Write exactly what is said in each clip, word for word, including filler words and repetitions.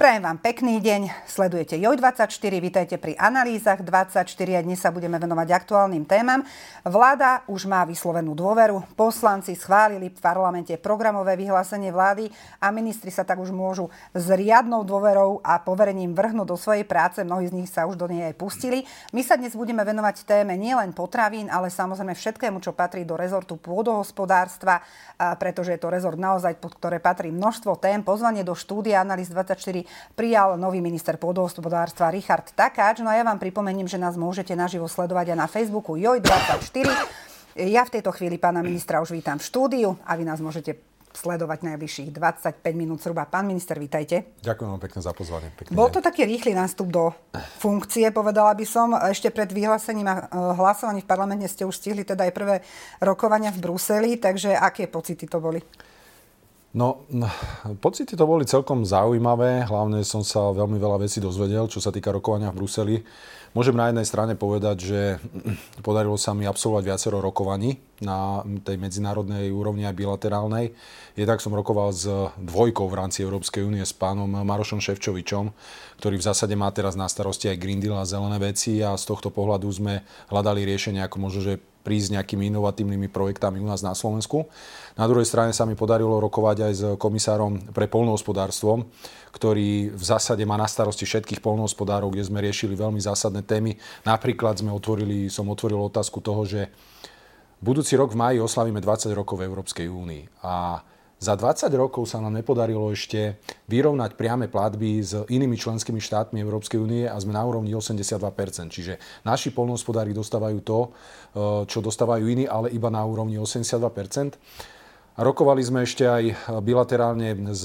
Prajem vám pekný deň, sledujete Joj dvadsaťštyri, vítajte pri analýzach dvadsaťštyri a dnes sa budeme venovať aktuálnym témam. Vláda už má vyslovenú dôveru, poslanci schválili v parlamente programové vyhlásenie vlády a ministri sa tak už môžu s riadnou dôverou a poverením vrhnúť do svojej práce, mnohí z nich sa už do nej aj pustili. My sa dnes budeme venovať téme nielen potravín, ale samozrejme všetkému, čo patrí do rezortu pôdohospodárstva, pretože je to rezort naozaj, pod ktoré patrí množstvo tém. Pozvanie do štúdia Analýz dvadsaťštyri prijal nový minister pôdohospodárstva Richard Takáč. No a ja vám pripomeniem, že nás môžete naživo sledovať aj na Facebooku Joj dvadsaťštyri. Ja v tejto chvíli pána ministra už vítam v štúdiu a vy nás môžete sledovať najbližších dvadsaťpäť minút zhruba. Pán minister, vítajte. Ďakujem vám pekne za pozvanie. Pekný Bol deň. to taký rýchly nástup do funkcie, povedala by som. Ešte pred vyhlásením a hlasovaním v parlamente ste už stihli teda aj prvé rokovania v Bruseli, takže aké pocity to boli? No, pocity to boli celkom zaujímavé. Hlavne som sa veľmi veľa vecí dozvedel, čo sa týka rokovania v Bruseli. Môžem na jednej strane povedať, že podarilo sa mi absolvovať viacero rokovaní na tej medzinárodnej úrovni aj bilaterálnej. Jednak som rokoval s dvojkou v rámci Európskej únie, s pánom Marošom Šefčovičom, ktorý v zásade má teraz na starosti aj Green Deal a zelené veci a z tohto pohľadu sme hľadali riešenie, ako možno, že prísť nejakými inovatívnymi projektami u nás na Slovensku. Na druhej strane sa mi podarilo rokovať aj s komisárom pre poľnohospodárstvo, ktorý v zásade má na starosti všetkých poľnohospodárov, kde sme riešili veľmi zásadné témy. Napríklad sme otvorili, som otvoril otázku toho, že budúci rok v máji oslavíme dvadsať rokov v Európskej únii. A za dvadsať rokov sa nám nepodarilo ešte vyrovnať priame platby s inými členskými štátmi Európskej únie a sme na úrovni osemdesiatdva percent. Čiže naši poľnohospodári dostávajú to, čo dostávajú iní, ale iba na úrovni osemdesiatdva percent. Rokovali sme ešte aj bilaterálne s,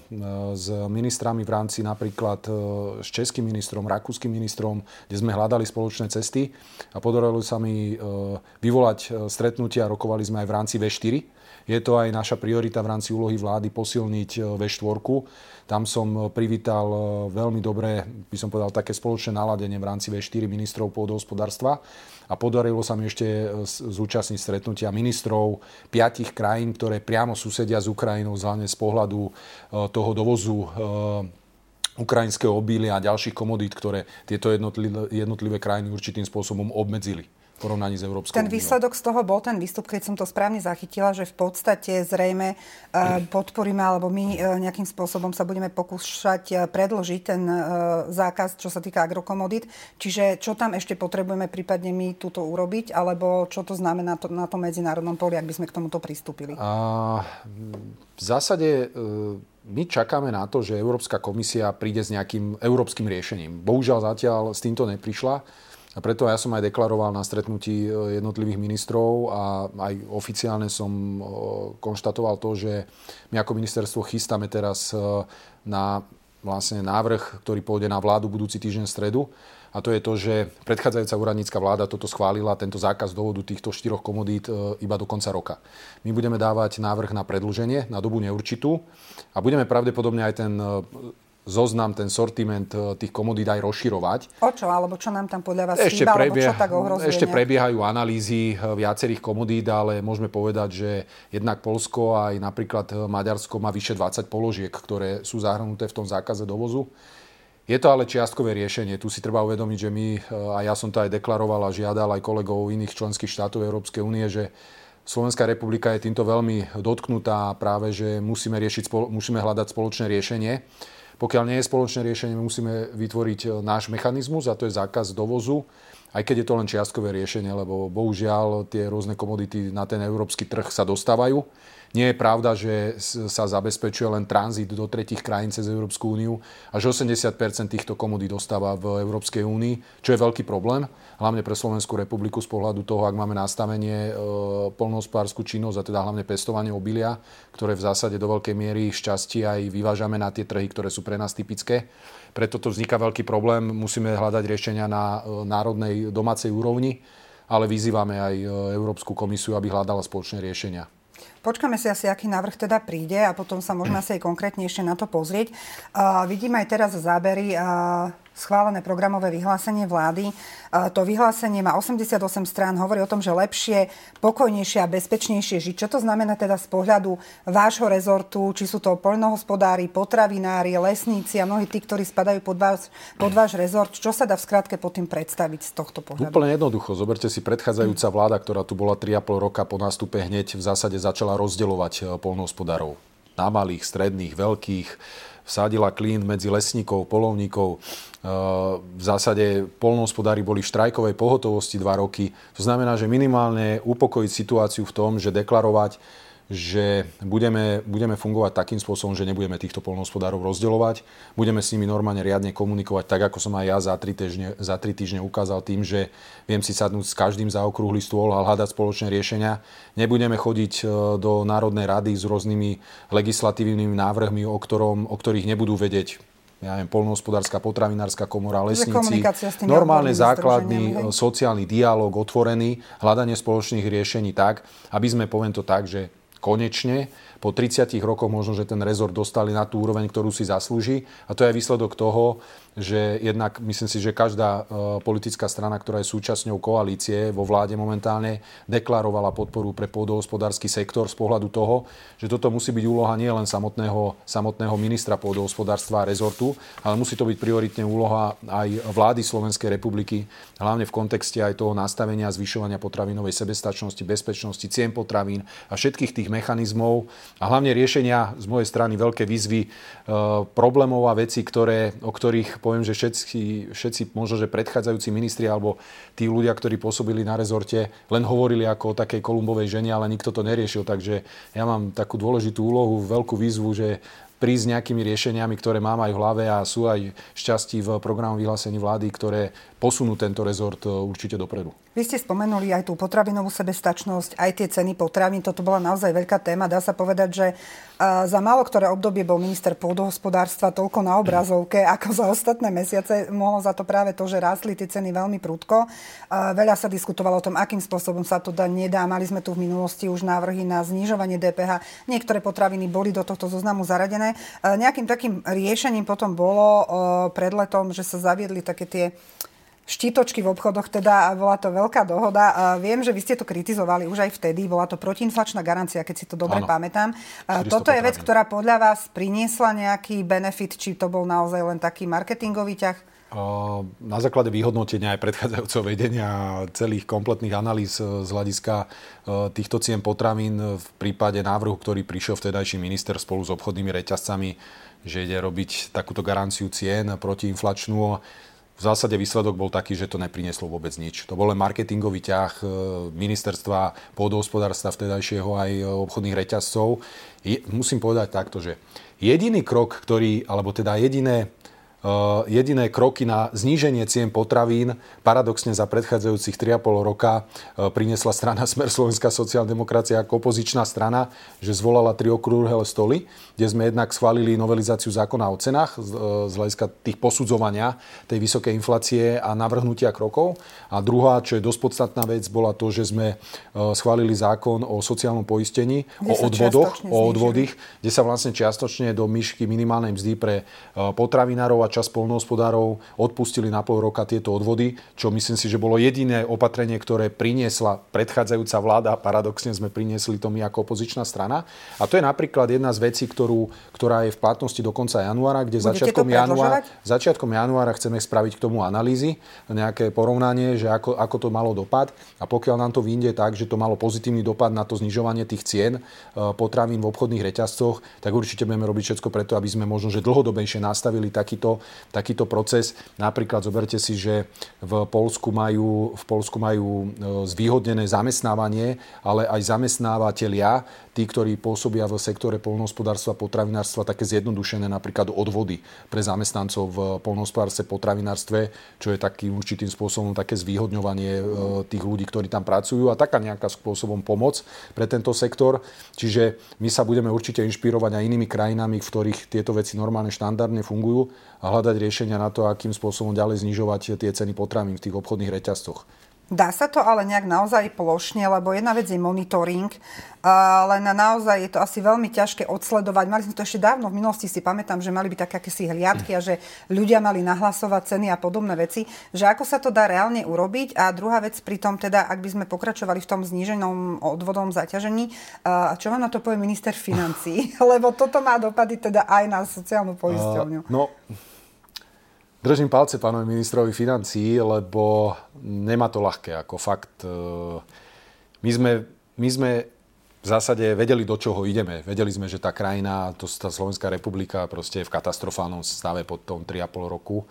s ministrami v rámci napríklad s českým ministrom, rakúskym ministrom, kde sme hľadali spoločné cesty a podarilo sa mi vyvolať stretnutia, rokovali sme aj v rámci vé štyri. Je to aj naša priorita v rámci úlohy vlády posilniť vé štyri. Tam som privítal veľmi dobré, by som povedal, také spoločné naladenie v rámci vé štyri ministrov pôdohospodárstva. A podarilo sa mi ešte zúčastniť stretnutia ministrov piatich krajín, ktoré priamo susedia s Ukrajinou, hlavne z pohľadu toho dovozu ukrajinského obilia a ďalších komodít, ktoré tieto jednotlivé, jednotlivé krajiny určitým spôsobom obmedzili v porovnaní s Európskou úniou. Ten výsledok z toho bol ten výstup, keď som to správne zachytila, že v podstate zrejme podporíme, alebo my nejakým spôsobom sa budeme pokúšať predĺžiť ten zákaz, čo sa týka agrokomodít. Čiže čo tam ešte potrebujeme prípadne my túto urobiť, alebo čo to znamená to, na tom medzinárodnom poli, ak by sme k tomuto pristúpili? A, v zásade my čakáme na to, že Európska komisia príde s nejakým európskym riešením. Bohužiaľ zatiaľ s týmto neprišla. A preto ja som aj deklaroval na stretnutí jednotlivých ministrov a aj oficiálne som konštatoval to, že my ako ministerstvo chystáme teraz na vlastne návrh, ktorý pôjde na vládu budúci týždeň v stredu. A to je to, že predchádzajúca úradnícka vláda toto schválila, tento zákaz dovodu týchto štyroch komodít iba do konca roka. My budeme dávať návrh na predĺženie na dobu neurčitú a budeme pravdepodobne aj ten zoznam, ten sortiment tých komodít aj rozširovať. O čo? Alebo čo nám tam podľa vás ešte chýba? Prebieha, alebo čo tak ohrozuje? Ešte prebiehajú analýzy viacerých komodít, ale môžeme povedať, že jednak Poľsko a aj napríklad Maďarsko má vyše dvadsať položiek, ktoré sú zahrnuté v tom zákaze dovozu. Je to ale čiastkové riešenie. Tu si treba uvedomiť, že my, a ja som to aj deklaroval a žiadal aj kolegov iných členských štátov Európskej únie, že Slovenská republika je týmto veľmi dotknutá práve, že musíme, riešiť, musíme hľadať spoločné riešenie. Pokiaľ nie je spoločné riešenie, musíme vytvoriť náš mechanizmus a to je zákaz dovozu, aj keď je to len čiastkové riešenie, lebo bohužiaľ tie rôzne komodity na ten európsky trh sa dostávajú. Nie je pravda, že sa zabezpečuje len tranzit do tretích krajín cez Európsku úniu. Až osemdesiat percent týchto komodít dostáva v Európskej únii, čo je veľký problém, hlavne pre Slovenskú republiku z pohľadu toho, ak máme nastavenie e, poľnohospodársku činnosť a teda hlavne pestovanie obilia, ktoré v zásade do veľkej miery šťastie aj vyvážame na tie trhy, ktoré sú pre nás typické. Preto to vzniká veľký problém. Musíme hľadať riešenia na e, národnej domácej úrovni, ale vyzývame aj Európsku komisiu, aby hľadala spoločné riešenia. Počkáme si asi, aký návrh teda príde a potom sa môžeme asi aj konkrétnejšie na to pozrieť. Uh, vidím aj teraz zábery uh, schválené programové vyhlásenie vlády. To vyhlásenie má osemdesiatosem strán, hovorí o tom, že lepšie, pokojnejšie a bezpečnejšie žiť. Čo to znamená teda z pohľadu vášho rezortu? Či sú to poľnohospodári, potravinári, lesníci a mnohí tí, ktorí spadajú pod váš, pod váš rezort? Čo sa dá v skratke pod tým predstaviť z tohto pohľadu? Úplne jednoducho. Zoberte si predchádzajúca vláda, ktorá tu bola tri a pol roka po nástupe, hneď v zásade začala rozdeľovať poľnohospodárov na malých, stredných, veľkých. Vsádila klín medzi lesníkov, poľovníkov. V zásade poľnohospodári boli v štrajkovej pohotovosti dva roky. To znamená, že minimálne upokojiť situáciu v tom, že deklarovať, že budeme, budeme fungovať takým spôsobom, že nebudeme týchto poľnohospodárov rozdeľovať. Budeme s nimi normálne riadne komunikovať, tak ako som aj ja za tri týždne, za tri týždne ukázal tým, že viem si sadnúť s každým za okrúhly stôl a hľadať spoločné riešenia. Nebudeme chodiť do Národnej rady s rôznymi legislatívnymi návrhmi, o, ktorom, o ktorých nebudú vedieť, ja neviem, poľnohospodárska, potravinárska komora, lesníci. Normálne základný sociálny dialóg, otvorený, hľadanie spoločných riešení tak, aby sme, poviem to tak, že konečne po tridsiatich rokoch možno, že ten rezort dostali na tú úroveň, ktorú si zaslúži. A to je výsledok toho, že jednak myslím si, že každá politická strana, ktorá je súčasťou koalície vo vláde momentálne, deklarovala podporu pre pôdohospodársky sektor z pohľadu toho, že toto musí byť úloha nie len samotného, samotného ministra pôdohospodárstva a rezortu, ale musí to byť prioritne úloha aj vlády Slovenskej republiky, hlavne v kontexte aj toho nastavenia a zvyšovania potravinovej sebestačnosti, bezpečnosti, cien potravín a všetkých tých mechanizmov a hlavne riešenia z mojej strany veľké výzvy, e, problémov a vecí, ktoré, o ktorých poviem, že všetci, všetci možno, že predchádzajúci ministri alebo tí ľudia, ktorí pôsobili na rezorte, len hovorili ako o takej Kolumbovej žene, ale nikto to neriešil. Takže ja mám takú dôležitú úlohu, veľkú výzvu, že prísť s nejakými riešeniami, ktoré mám aj v hlave a sú aj šťastí v programovom vyhlásení vlády, ktoré posunú tento rezort určite dopredu. Vy ste spomenuli aj tú potravinovú sebestačnosť, aj tie ceny potravín. Toto bola naozaj veľká téma. Dá sa povedať, že za málo ktoré obdobie bol minister pôdohospodárstva toľko na obrazovke, ako za ostatné mesiace. Mohlo za to práve to, že rástli tie ceny veľmi prudko. Veľa sa diskutovalo o tom, akým spôsobom sa to dá, nedá. Mali sme tu v minulosti už návrhy na znižovanie dé pé há. Niektoré potraviny boli do tohto zoznamu zaradené. Nejakým takým riešením potom bolo pred letom, že sa zaviedli také tie štítočky v obchodoch, teda bola to veľká dohoda. Viem, že vy ste to kritizovali už aj vtedy, bola to protiinflačná garancia, keď si to dobre Áno. pamätám. Toto je vec, ktorá podľa vás priniesla nejaký benefit, či to bol naozaj len taký marketingový ťah? Na základe vyhodnotenia aj predchádzajúceho vedenia celých kompletných analýz z hľadiska týchto cien potravín v prípade návrhu, ktorý prišiel vtedajší minister spolu s obchodnými reťazcami, že ide robiť takúto garanciu cien protiinflačnú. V zásade výsledok bol taký, že to neprinieslo vôbec nič. To bol len marketingový ťah ministerstva pôdohospodárstva vtedajšieho aj obchodných reťazcov. Je, musím povedať takto, že jediný krok, ktorý, alebo teda jediné Uh, jediné kroky na zníženie cien potravín paradoxne za predchádzajúcich tri a pol roka uh, priniesla strana Smer Slovenská sociálna demokracia ako opozičná strana, že zvolala tri okrúhle stoly, kde sme jednak schválili novelizáciu zákona o cenách z, uh, z hľadiska tých posudzovania tej vysokej inflácie a navrhnutia krokov. A druhá, čo je dosť podstatná vec, bola to, že sme uh, schválili zákon o sociálnom poistení, kde o odvodoch, o odvodých, kde sa vlastne čiastočne do myšky minimálnej mzdy pre uh, potravinárov a časť poľnohospodárov odpustili na pol roka tieto odvody, čo myslím si, že bolo jediné opatrenie, ktoré priniesla predchádzajúca vláda. Paradoxne sme priniesli to my ako opozičná strana. A to je napríklad jedna z vecí, ktorú, ktorá je v platnosti do konca januára, kde začiatkom januára, začiatkom januára chceme spraviť k tomu analýzy, nejaké porovnanie, že ako, ako to malo dopad. A pokiaľ nám to vyjde tak, že to malo pozitívny dopad na to znižovanie tých cien potravín v obchodných reťazcoch, tak určite budeme robiť všetko preto, aby sme možno že dlhodobejšie nastavili takýto takýto proces. Napríklad zoberte si, že v Poľsku majú, v Poľsku majú zvýhodnené zamestnávanie, ale aj zamestnávateľia, tí, ktorí pôsobia v sektore poľnohospodárstva a potravinárstva, také zjednodušené napríklad odvody pre zamestnancov v poľnohospodárstve, potravinárstve, čo je takým určitým spôsobom také zvýhodňovanie tých ľudí, ktorí tam pracujú a taká nejaká spôsobom pomoc pre tento sektor. Čiže my sa budeme určite inšpirovať aj inými krajinami, v ktorých tieto veci normálne štandardne fungujú a hľadať riešenia na to, akým spôsobom ďalej znižovať tie ceny potravín v tých obchodných reťazcoch. Dá sa to ale nejak naozaj plošne, lebo jedna vec je monitoring, ale na naozaj je to asi veľmi ťažké odsledovať. Mali sme to ešte dávno v minulosti, si pamätám, že mali byť také akési hliadky a že ľudia mali nahlasovať ceny a podobné veci, že ako sa to dá reálne urobiť. A druhá vec pri tom, teda, ak by sme pokračovali v tom zníženom odvodom zaťažení, čo vám na to povie minister financií? Lebo toto má dopady teda aj na sociálnu poisťovňu. Uh, no... Držím palce pánovi ministrovi financií, lebo nemá to ľahké. Ako fakt, my sme, my sme v zásade vedeli, do čoho ideme. Vedeli sme, že tá krajina, to, tá Slovenská republika proste je v katastrofálnom stave pod tom tri a pol roku.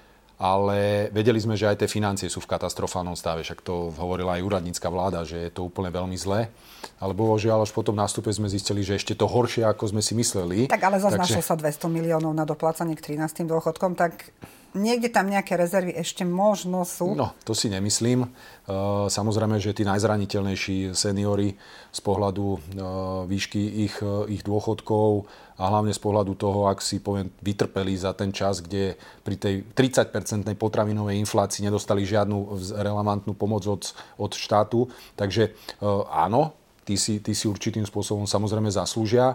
Ale vedeli sme, že aj tie financie sú v katastrofálnom stave. Však to hovorila aj úradnícka vláda, že je to úplne veľmi zlé. Ale bohužiaľ, až po tom nástupe sme zistili, že ešte to horšie, ako sme si mysleli. Tak ale zase našlo sa dvesto miliónov na doplácanie k trinástym dôchodkom, tak niekde tam nejaké rezervy ešte možno sú. No, to si nemyslím. Samozrejme, že tí najzraniteľnejší seniori z pohľadu výšky ich, ich dôchodkov a hlavne z pohľadu toho, ak si poviem, vytrpeli za ten čas, kde pri tej tridsaťpercentnej potravinovej inflácii nedostali žiadnu relevantnú pomoc od, od štátu. Takže áno, tí si, tí si určitým spôsobom samozrejme zaslúžia.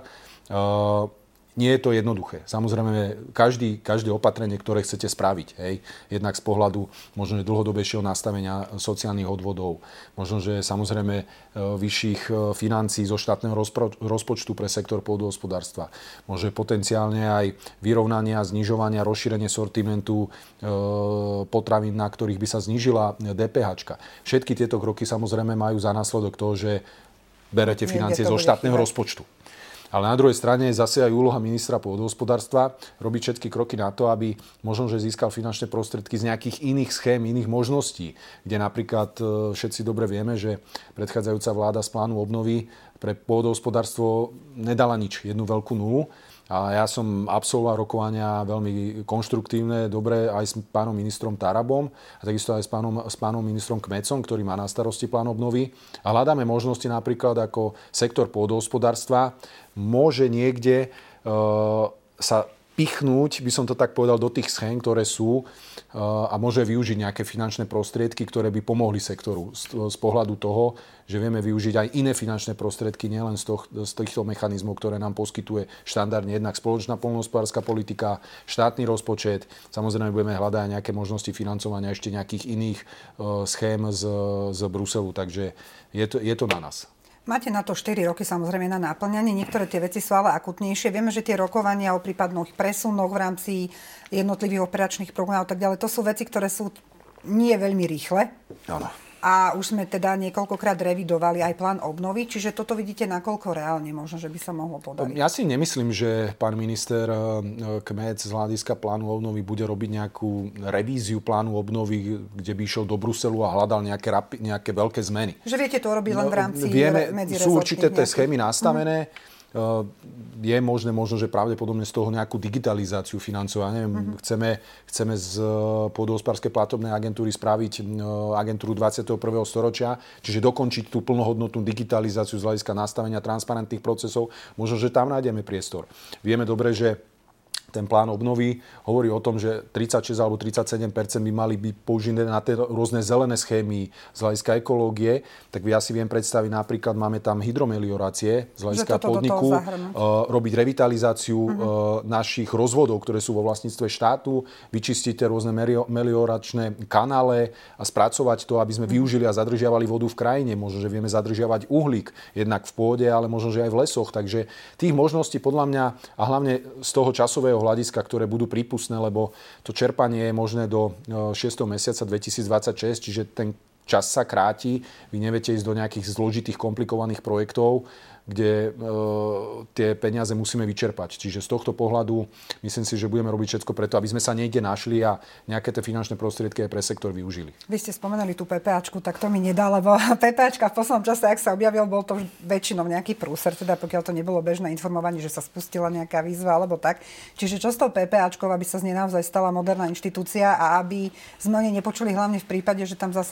Nie je to jednoduché. Samozrejme, každý, každé opatrenie, ktoré chcete spraviť, hej, jednak z pohľadu možno dlhodobejšieho nastavenia sociálnych odvodov, možno, že samozrejme vyšších financií zo štátneho rozpo, rozpočtu pre sektor pôdohospodárstva, možno potenciálne aj vyrovnania, znižovania, rozšírenie sortimentu e, potravín, na ktorých by sa znížila dé pé háčka. Všetky tieto kroky samozrejme majú za následok to, že berete financie zo štátneho rozpočtu. Ale na druhej strane je zase aj úloha ministra pôdohospodárstva robiť všetky kroky na to, aby možno, že získal finančné prostriedky z nejakých iných schém, iných možností, kde napríklad všetci dobre vieme, že predchádzajúca vláda z plánu obnovy pre pôdohospodárstvo nedala nič, jednu veľkú nulu. A ja som absolvoval rokovania veľmi konštruktívne, dobre aj s pánom ministrom Tarabom a takisto aj s pánom, s pánom ministrom Kmecom, ktorý má na starosti plán obnovy. A hľadáme možnosti napríklad ako sektor pôdohospodárstva môže niekde e, sa pichnúť, by som to tak povedal, do tých schém, ktoré sú a môže využiť nejaké finančné prostriedky, ktoré by pomohli sektoru z, z pohľadu toho, že vieme využiť aj iné finančné prostriedky, nielen z, toho, z týchto mechanizmov, ktoré nám poskytuje štandardne jednak spoločná poľnohospodárska politika, štátny rozpočet. Samozrejme budeme hľadať nejaké možnosti financovania ešte nejakých iných uh, schém z, z Bruselu, takže je to, je to na nás. Máte na to štyri roky samozrejme na náplňanie. Niektoré tie veci sú ale akutnejšie. Vieme, že tie rokovania o prípadných presunoch v rámci jednotlivých operačných programov a tak ďalej, to sú veci, ktoré sú nie veľmi rýchle. Áno. A už sme teda niekoľkokrát revidovali aj plán obnovy, čiže toto vidíte nakoľko reálne možno, že by sa mohlo podariť. Ja si nemyslím, že pán minister Kmec z hľadiska plánu obnovy bude robiť nejakú revíziu plánu obnovy, kde by išiel do Bruselu a hľadal nejaké, nejaké veľké zmeny. Že viete to urobiť len v rámci no, vieme, medzirezortných. Sú určité tie schémy nastavené. Mm-hmm. Je možné, možno, že pravdepodobne z toho nejakú digitalizáciu financovania. Mm-hmm. Chceme, chceme z pôdohospodárskej platobnej agentúry spraviť agentúru dvadsiateho prvého storočia, čiže dokončiť tú plnohodnotnú digitalizáciu z hľadiska nastavenia transparentných procesov. Možno, že tam nájdeme priestor. Vieme dobre, že ten plán obnovy hovorí o tom, že tridsaťšesť alebo tridsaťsedem percent by mali byť použité na tie rôzne zelené schémy z hľadiska ekológie. Tak ja si viem predstaviť, napríklad máme tam hydromeliorácie z hľadiska podniku, uh, robiť revitalizáciu uh-huh. uh, našich rozvodov, ktoré sú vo vlastníctve štátu, vyčistiť tie rôzne melioračné kanále a spracovať to, aby sme uh-huh. využili a zadržiavali vodu v krajine. Možno, že vieme zadržiavať uhlík jednak v pôde, ale možno, že aj v lesoch. Takže tých možností podľa mňa a hlavne z toho časového hľadiska, ktoré budú prípustné, lebo to čerpanie je možné do šiesteho mesiaca dvetisícdvadsaťšesť, čiže ten čas sa kráti. Vy neviete ísť do nejakých zložitých, komplikovaných projektov, kde e, tie peniaze musíme vyčerpať. Čiže z tohto pohľadu myslím si, že budeme robiť všetko preto, aby sme sa niekde našli a nejaké tie finančné prostriedky aj pre sektor využili. Vy ste spomenuli tú PPAčku, tak to mi nedá, lebo PPAčka v poslednom čase, ak sa objavil, bol to väčšinou nejaký prúser, teda pokiaľ to nebolo bežné informovanie, že sa spustila nejaká výzva alebo tak. Čiže čo s tou PPAčkou, aby sa z nej naozaj stala moderná inštitúcia a aby sme o nej nepočuli hlavne v prípade, že tam zasahuje na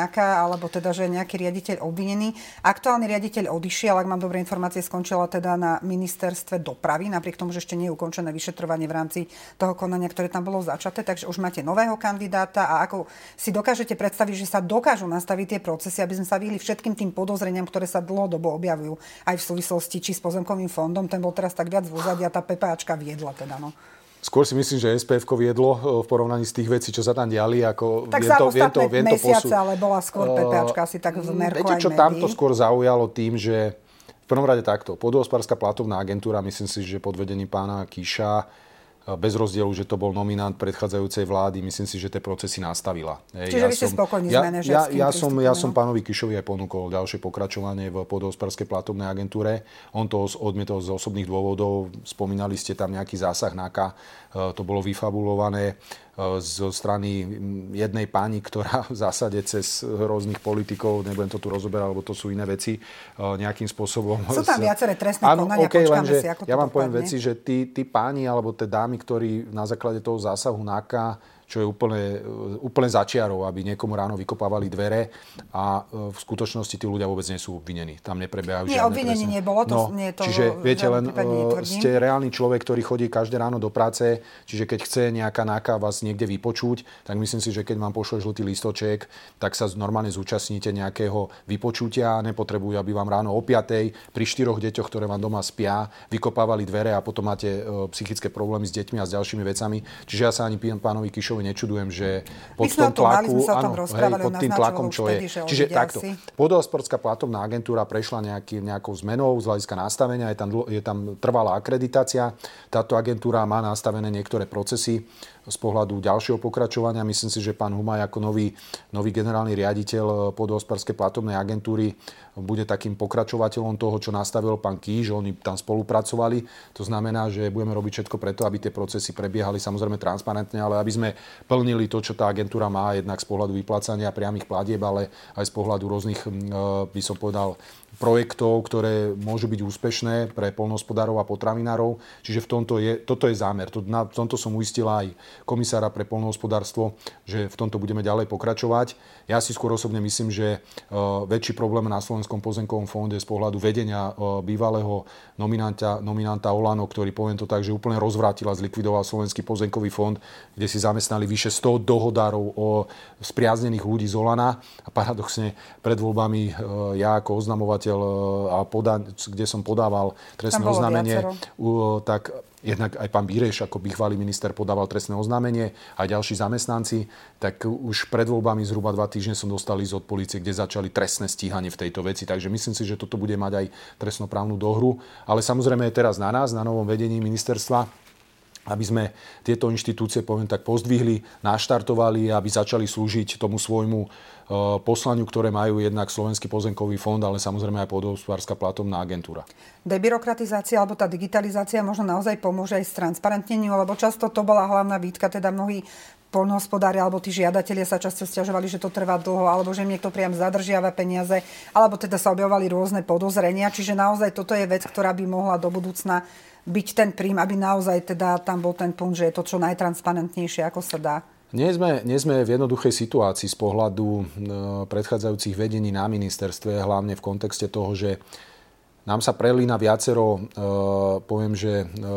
NAKA, alebo teda, že je nejaký riaditeľ obvinený. Aktuálny riaditeľ odišiel, ak mám dobré informácie, skončila teda na ministerstve dopravy, napriek tomu, že ešte nie je ukončené vyšetrovanie v rámci toho konania, ktoré tam bolo začaté, takže už máte nového kandidáta a ako si dokážete predstaviť, že sa dokážu nastaviť tie procesy, aby sme sa vyhli všetkým tým podozreniam, ktoré sa dlhodobo objavujú aj v súvislosti či s pozemkovým fondom. Ten bol teraz tak viac v úzadí a tá PPAčka viedla teda, no. Skôr si myslím, že es pé efko viedlo v porovnaní s tých vecí, čo sa tam diali. Ako tak viem za to, ostatné viem to, viem to mesiace, posú... ale bola skôr PPAčka asi tak v merku Viete, aj čo médií. tamto skôr zaujalo tým, že v prvom rade takto. Pôdohospodárska platobná agentúra, myslím si, že pod vedením pána Kiša, bez rozdielu, že to bol nominant predchádzajúcej vlády, myslím si, že tie procesy nastavila. Čiže ja vy ste spokojní s ja, manažerským ja, ja, som, ja som no? pánovi Kišovi aj ponúkol ďalšie pokračovanie v pôdohospodárskej platobnej agentúre. On to odmietol z osobných dôvodov. Spomínali ste tam nejaký zásah NAKA. To bolo vyfabulované zo strany jednej pani, ktorá v zásade cez rôznych politikov, nebudem to tu rozoberať, lebo to sú iné veci, nejakým spôsobom... Sú tam viaceré trestné Áno, konania, okay, počkáme lenže si, ako to ja vám poviem dopadne. veci, že tí, tí páni alebo tie dámy, ktorí na základe toho zásahu NAKA, čo je úplne, úplne začiarov, aby niekomu ráno vykopávali dvere a v skutočnosti tí ľudia vôbec nie sú obvinení. Tam neprebiehajú žiadne Nie, obvinenie trestné. nebolo, to no, nie je to... Čiže viete, len uh, netvrdím. ste reálny človek, ktorý chodí každé ráno do práce, čiže keď chce nejaká náka vás niekde vypočuť, tak myslím si, že keď vám pošle žltý listoček, tak sa normálne zúčastníte nejakého vypočutia, nepotrebujú, aby vám ráno o piatej pri štyroch deťoch, ktoré vám doma spia, vykopávali dvere a potom máte uh, psychické problémy s deťmi a s ďalšími vecami. Čiže ja sa ani pánovi Kišovi nečudujem, že pod tom tlaku, áno, hej, pod tým tlakom, čo je. Čiže takto. Pôdohospodárska platobná agentúra prešla nejaký, nejakou zmenou z hľadiska nastavenia, je tam, je tam trvalá akreditácia. Táto agentúra má nastavené niektoré procesy z pohľadu ďalšieho pokračovania. Myslím si, že pán Humaj ako nový, nový generálny riaditeľ pôdohospodárskej platobnej agentúry bude takým pokračovateľom toho, čo nastavil pán Kíš. Oni tam spolupracovali. To znamená, že budeme robiť všetko preto, aby tie procesy prebiehali samozrejme transparentne, ale aby sme plnili to, čo tá agentúra má, jednak z pohľadu vyplácania priamych platieb, ale aj z pohľadu rôznych, by som povedal, projektov, ktoré môžu byť úspešné pre poľnohospodárov a potravinárov. Čiže v tomto je, toto je zámer. Na tomto som uistila aj komisára pre poľnohospodárstvo, že v tomto budeme ďalej pokračovať. Ja si skôr osobne myslím, že uh, väčší problém na Slovenskom pozemkovom fonde z pohľadu vedenia uh, bývalého nominanta, nominanta Olano, ktorý, poviem to tak, že úplne rozvrátil a zlikvidoval Slovenský pozemkový fond, kde si zamestnali vyše sto dohodárov o spriaznených ľudí z Olana. A paradoxne pred voľbami uh, ja ako oznamovateľ a poda- kde som podával trestné oznámenie, uh, tak jednak aj pán Bíreš, ako bývalý minister, podával trestné oznámenie, aj ďalší zamestnanci, tak už pred voľbami zhruba dva týždne som dostal list od polície, kde začali trestné stíhanie v tejto veci. Takže myslím si, že toto bude mať aj trestnoprávnu dohru. Ale samozrejme je teraz na nás, na novom vedení ministerstva, aby sme tieto inštitúcie, poviem tak, pozdvihli, naštartovali, aby začali slúžiť tomu svojmu poslaniu, ktoré majú jednak Slovenský pozemkový fond, ale samozrejme aj pôdohospodárska platobná agentúra. Debyrokratizácia alebo tá digitalizácia možno naozaj pomôže aj s transparentneniu, lebo často to bola hlavná výtka, teda mnohí poľnohospodári alebo tí žiadatelia sa často sťažovali, že to trvá dlho, alebo že im niekto priam zadržiava peniaze, alebo teda sa objavovali rôzne podozrenia. Čiže naozaj toto je vec, ktorá by mohla do budúcna byť ten príjm, aby naozaj teda tam bol ten punkt, že je to čo najtransparentnejšie, ako sa dá. Nie sme, nie sme v jednoduchej situácii z pohľadu e, predchádzajúcich vedení na ministerstve, hlavne v kontexte toho, že nám sa prelína viacero, e, poviem, že e,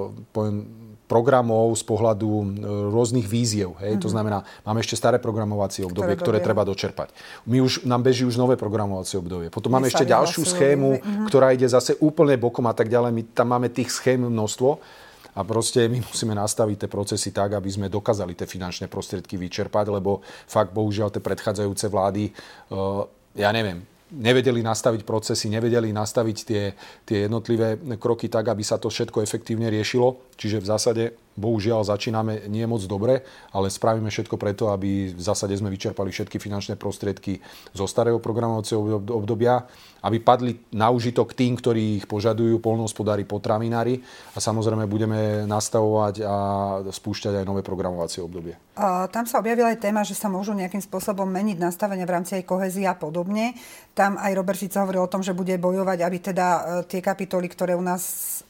poviem, programov z pohľadu e, rôznych víziev. Hej? Mm-hmm. To znamená, máme ešte staré programovacie obdobie, ktoré, ktoré treba dočerpať. My už, nám beží už nové programovacie obdobie. Potom My máme ešte ďalšiu schému, mm-hmm. ktorá ide zase úplne bokom a tak ďalej. My tam máme tých schém množstvo. A proste my musíme nastaviť tie procesy tak, aby sme dokázali tie finančné prostriedky vyčerpať, lebo fakt, bohužiaľ, tie predchádzajúce vlády, uh, ja neviem, nevedeli nastaviť procesy, nevedeli nastaviť tie, tie jednotlivé kroky tak, aby sa to všetko efektívne riešilo. Čiže v zásade, bohužiaľ, začíname nie moc dobre, ale spravíme všetko preto, aby v zásade sme vyčerpali všetky finančné prostriedky zo starého programovacieho obdobia, aby padli na užitok tým, ktorí ich požadujú, poľnohospodári, potravinári, a samozrejme budeme nastavovať a spúšťať aj nové programovacie obdobie. A tam sa objavila aj téma, že sa môžu nejakým spôsobom meniť nastavenia v rámci aj kohézie a podobne. Tam aj Robert Fico hovoril o tom, že bude bojovať, aby teda tie kapitoly, ktoré u nás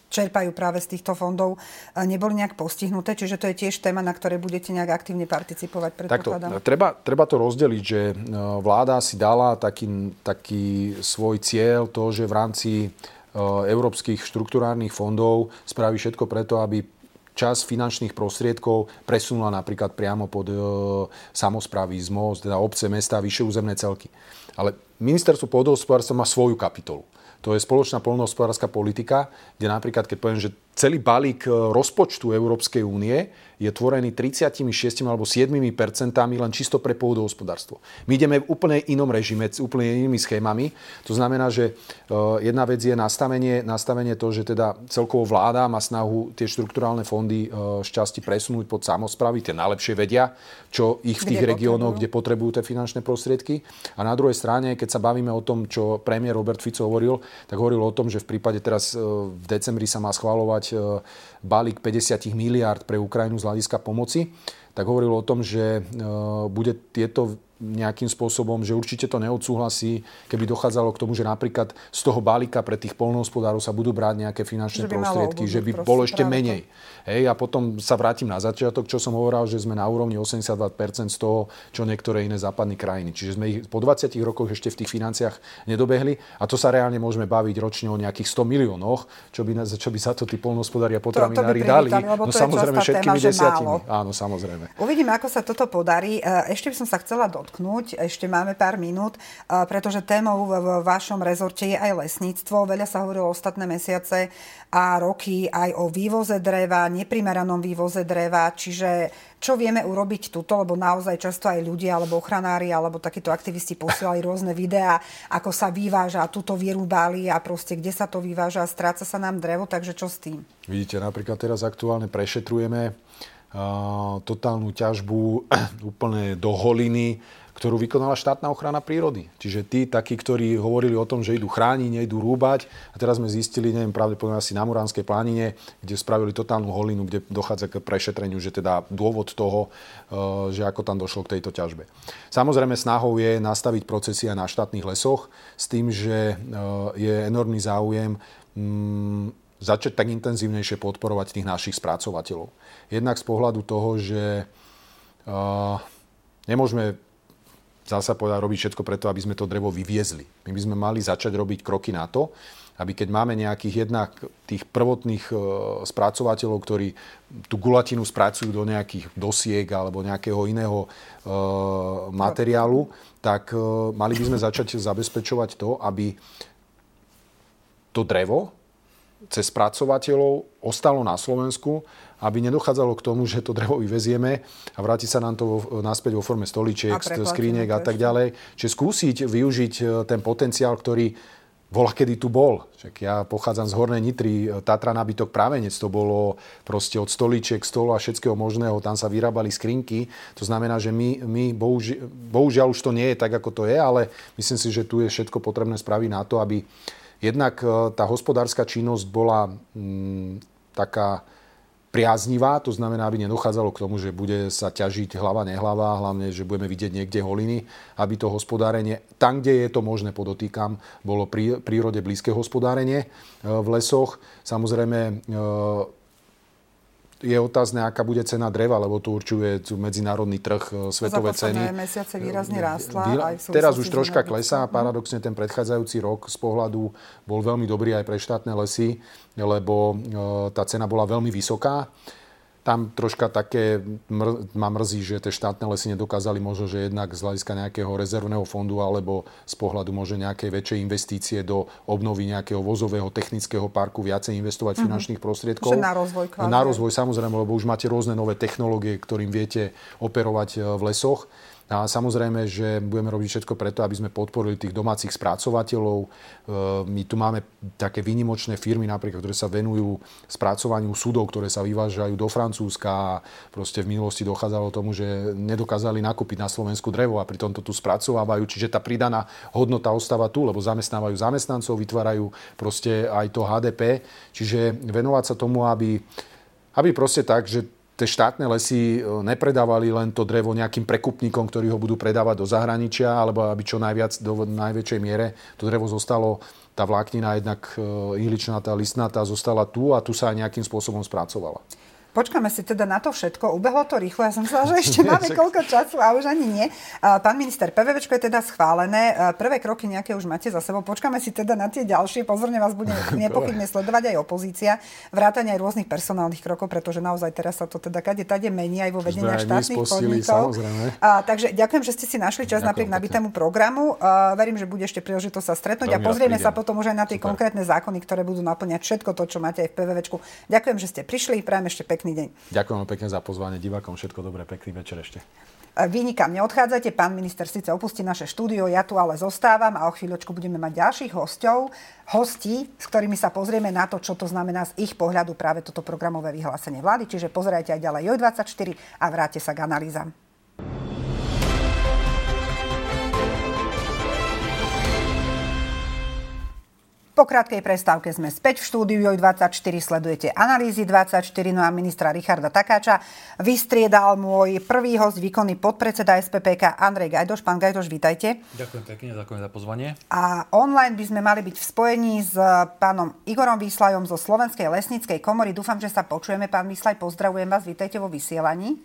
čerpajú práve z týchto fondov, neboli nejak postihnuté, čiže to je tiež téma, na ktorej budete nejak aktívne participovať, predpokladám. Takto, treba, treba to rozdeliť, že vláda si dala taký, taký svoj cieľ, to, že v rámci európskych štrukturálnych fondov spraví všetko preto, aby časť finančných prostriedkov presunula napríklad priamo pod e, samosprávy z MOS, teda obce, mesta, vyššie územné celky. Ale ministerstvo pôdohospodárstva má svoju kapitolu. To je spoločná poľnohospodárska politika, kde napríklad, keď poviem, že celý balík rozpočtu Európskej únie je tvorený tridsaťšesť alebo sedem percentami len čisto pre pôdohospodárstvo. My ideme v úplne inom režime, úplne inými schémami. To znamená, že jedna vec je nastavenie, nastavenie to, že teda celkovo vláda má snahu tie štrukturálne fondy šťastie presunúť pod samosprávy, tie najlepšie vedia, čo ich v tých kde regiónoch, potrebujú. kde potrebujú tie finančné prostriedky. A na druhej strane, keď sa bavíme o tom, čo premiér Robert Fico hovoril, tak hovoril o tom, že v prípade teraz v decembri sa má schvaľovať balík päťdesiat miliárd pre Ukrajinu z hľadiska pomoci, tak hovoril o tom, že bude tieto nejakým spôsobom, že určite to neodsúhlasí, keby dochádzalo k tomu, že napríklad z toho balíka pre tých poľnohospodárov sa budú brať nejaké finančné že prostriedky, že by bolo ešte menej. Hej, a potom sa vrátim na začiatok, čo som hovoril, že sme na úrovni osemdesiatdva percent z toho, čo niektoré iné západné krajiny. Čiže sme ich po dvadsiatich rokoch ešte v tých financiách nedobehli a to sa reálne môžeme baviť ročne o nejakých sto miliónoch, čo by, čo by sa to tí poľnohospodári a potravinári dali. No samozrejme všetkými desiatimi. Áno, samozrejme. Uvidíme, ako sa toto podarí. Ešte by som sa chcela dotknúť, ešte máme pár minút, pretože témou v vašom rezorte je aj lesníctvo. Veľa sa hovorilo ostatné mesiace a roky aj o vývoze dreva, neprimeranom vývoze dreva, čiže čo vieme urobiť tuto, lebo naozaj často aj ľudia, alebo ochranári, alebo takíto aktivisti posielali rôzne videá, ako sa vyváža, tuto vyrúbali a proste kde sa to vyváža, stráca sa nám drevo, takže čo s tým? Vidíte, napríklad teraz aktuálne prešetrujeme uh, totálnu ťažbu úplne do holiny, ktorú vykonala štátna ochrana prírody. Čiže tí takí, ktorí hovorili o tom, že idú chrániť, nejdú rúbať. A teraz sme zistili, neviem, pravdepodobne asi na Muránskej planine, kde spravili totálnu holinu, kde dochádza k prešetreniu, že teda dôvod toho, že ako tam došlo k tejto ťažbe. Samozrejme, snahou je nastaviť procesy aj na štátnych lesoch s tým, že je enormný záujem začať tak intenzívnejšie podporovať tých našich spracovateľov. Jednak z pohľadu toho, že nemôžeme zasa povedať robiť všetko preto, aby sme to drevo vyviezli. My by sme mali začať robiť kroky na to, aby keď máme nejakých jednak tých prvotných e, spracovateľov, ktorí tú gulatinu spracujú do nejakých dosiek alebo nejakého iného e, materiálu, tak e, mali by sme začať zabezpečovať to, aby to drevo cez spracovateľov ostalo na Slovensku, aby nedochádzalo k tomu, že to drevo vyvezieme a vráti sa nám to vo, naspäť vo forme stoličiek, skriniek a tak ďalej. Čiže skúsiť využiť ten potenciál, ktorý bola, kedy tu bol. Však ja pochádzam z Hornej Nitry, Tatra nábytok Pravenec, to bolo proste od stoličiek, stolu a všetkého možného, tam sa vyrábali skrinky. To znamená, že my, my bohuži- bohužiaľ už to nie je tak, ako to je, ale myslím si, že tu je všetko potrebné spraviť na to, aby jednak tá hospodárska činnosť bola mm, taká priaznivá, to znamená, aby nedochádzalo k tomu, že bude sa ťažiť hlava, nehlava, hlavne, že budeme vidieť niekde holiny, aby to hospodárenie, tam, kde je to možné, podotýkam, bolo prí, prírode blízke hospodárenie v lesoch. Samozrejme, je otázne, aká bude cena dreva, lebo to určuje medzinárodný trh, svetové ceny. Za posledné mesiace výrazne rástla. Aj Teraz už troška klesá. Paradoxne ten predchádzajúci rok z pohľadu bol veľmi dobrý aj pre štátne lesy, lebo tá cena bola veľmi vysoká. Tam troška také mr- ma mrzí, že tie štátne lesy nedokázali možno, že jednak z hľadiska nejakého rezervného fondu alebo z pohľadu možno nejakej väčšej investície do obnovy nejakého vozového technického parku viacej investovať mm-hmm. finančných prostriedkov. Že na rozvoj kvázi. Na rozvoj samozrejme, lebo už máte rôzne nové technológie, ktorým viete operovať v lesoch. A samozrejme, že budeme robiť všetko preto, aby sme podporili tých domácich spracovateľov. My tu máme také výnimočné firmy, napríklad, ktoré sa venujú spracovaniu súdov, ktoré sa vyvážajú do Francúzska. Proste v minulosti dochádzalo tomu, že nedokázali nakúpiť na Slovensku drevo a pritom to tu spracovávajú. Čiže tá pridaná hodnota ostáva tu, lebo zamestnávajú zamestnancov, vytvárajú proste aj to há dé pé. Čiže venovať sa tomu, aby, aby proste tak, že tie štátne lesy nepredávali len to drevo nejakým prekupníkom, ktorí ho budú predávať do zahraničia, alebo aby čo najviac, do najväčšej miere to drevo zostalo, tá vláknina jednak ihličnatá, listnatá zostala tu a tu sa aj nejakým spôsobom spracovala. Počkáme si teda na to všetko. Ubehlo to rýchlo. Ja som myslela, že ešte máme koľko času a už ani nie. Pán minister, PVVčko je teda schválené. Prvé kroky nejaké už máte za sebou. Počkáme si teda na tie ďalšie. Pozorne vás bude nepochybne sledovať aj opozícia. Vrátane aj rôznych personálnych krokov, pretože naozaj teraz sa to teda kade tade mení aj vo vedení štátnych podnikov. A, takže ďakujem, že ste si našli čas ďakujem, napriek nabitému programu. A verím, že bude ešte príležitosť sa stretnúť a pozrieme sa potom už aj na tie Super. Konkrétne zákony, ktoré budú naplňať všetko to, čo máte aj v PVVčku. Ďakujem, že ste prišli. Prajem ešte pekný deň. Ďakujem pekne za pozvanie divákom. Všetko dobré, pekný večer ešte. Vy nikam neodchádzate, pán minister síce opustí naše štúdio, ja tu ale zostávam a o chvíľočku budeme mať ďalších hosťov, hostí, s ktorými sa pozrieme na to, čo to znamená z ich pohľadu práve toto programové vyhlásenie vlády. Čiže pozerajte aj ďalej Joj dvadsaťštyri a vráťte sa k analýzam. Po krátkej prestávke sme späť v štúdiu Joj dvadsaťštyri, sledujete Analýzy dvadsaťštyri, no a ministra Richarda Takáča vystriedal môj prvý host, výkonný podpredseda es pé pé ká Andrej Gajdoš. Pán Gajdoš, vítajte. Ďakujem pekne, ďakujem za pozvanie. A online by sme mali byť v spojení s pánom Igorom Výslajom zo Slovenskej lesníckej komory. Dúfam, že sa počujeme. Pán Výslaj, pozdravujem vás, vítajte vo vysielaní.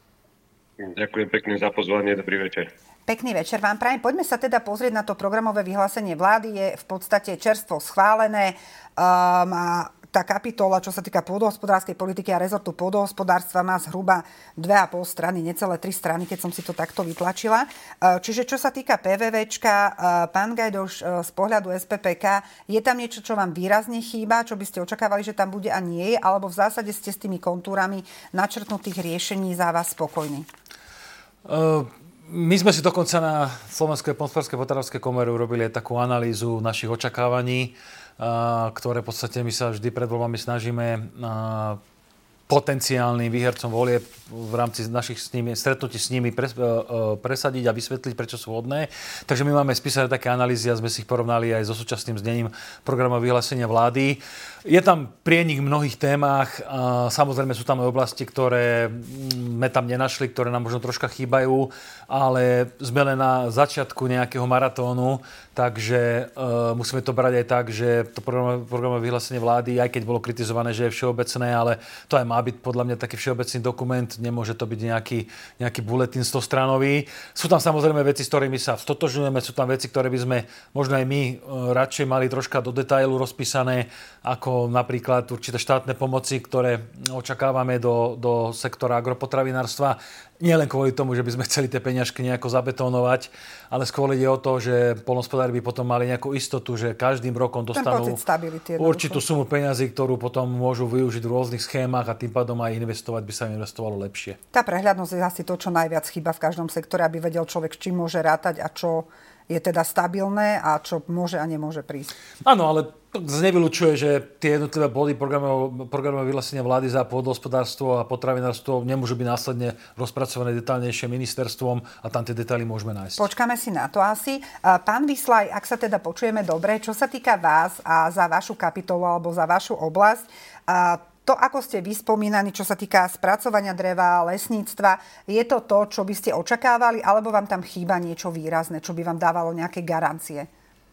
Ďakujem pekne za pozvanie, dobrý večer. Pekný večer vám prajem. Poďme sa teda pozrieť na to programové vyhlásenie vlády. Je v podstate čerstvo schválené. Um, a tá kapitola, čo sa týka pôdohospodárskej politiky a rezortu pôdohospodárstva, má zhruba dve a pol strany, necelé tri strany, keď som si to takto vytlačila. Uh, čiže čo sa týka PVVčka, uh, pán Gajdoš, uh, z pohľadu es pé pé ká, je tam niečo, čo vám výrazne chýba, čo by ste očakávali, že tam bude a nie je, alebo v zásade ste s tými kontúrami načrtnutých riešení za vás spokojní? Uh... My sme si dokonca na Slovenskej poľnohospodárskej potravinárskej komore urobili takú analýzu našich očakávaní, ktoré v podstate my sa vždy pred voľbami snažíme potenciálnym výhercom volieb v rámci našich s nimi, stretnutí s nimi pres, presadiť a vysvetliť, prečo sú hodné. Takže my máme spísané také analýzy a sme si ich porovnali aj so súčasným znením programového vyhlásenia vlády. Je tam prienik v mnohých témach. Samozrejme sú tam aj oblasti, ktoré sme tam nenašli, ktoré nám možno troška chýbajú, ale sme len na začiatku nejakého maratónu, takže uh, musíme to brať aj tak, že to programové vyhlásenie vlády, aj keď bolo kritizované, že je všeobecné, ale to aj má byť podľa mňa taký všeobecný dokument, nemôže to byť nejaký, nejaký bulletin stostranový. Sú tam samozrejme veci, s ktorými sa stotožňujeme, sú tam veci, ktoré by sme možno aj my uh, radšej mali troška do detailu rozpísané, ako napríklad určité štátne pomoci, ktoré očakávame do, do sektora agropotravinárstva. Nie len kvôli tomu, že by sme chceli tie peňažky nejako zabetónovať, ale skôr ide o to, že poľnohospodári by potom mali nejakú istotu, že každým rokom dostanú určitú sumu peňazí, ktorú potom môžu využiť v rôznych schémach a tým pádom aj investovať by sa investovalo lepšie. Tá prehľadnosť je asi to, čo najviac chýba v každom sektore, aby vedel človek, s čím môže rátať a čo je teda stabilné a čo môže a nemôže prísť. Áno, ale to nevylučuje, že tie jednotlivé body programové vyhlásenia vlády za pôdohospodárstvo a potravinárstvo nemôžu byť následne rozpracované detailnejšie ministerstvom a tam tie detaily môžeme nájsť. Počkáme si na to asi. Pán Výslaj, ak sa teda počujeme dobre, čo sa týka vás a za vašu kapitolu alebo za vašu oblasť, to, ako ste vyspomínaní, čo sa týka spracovania dreva, lesníctva, je to to, čo by ste očakávali, alebo vám tam chýba niečo výrazné, čo by vám dávalo nejaké garancie?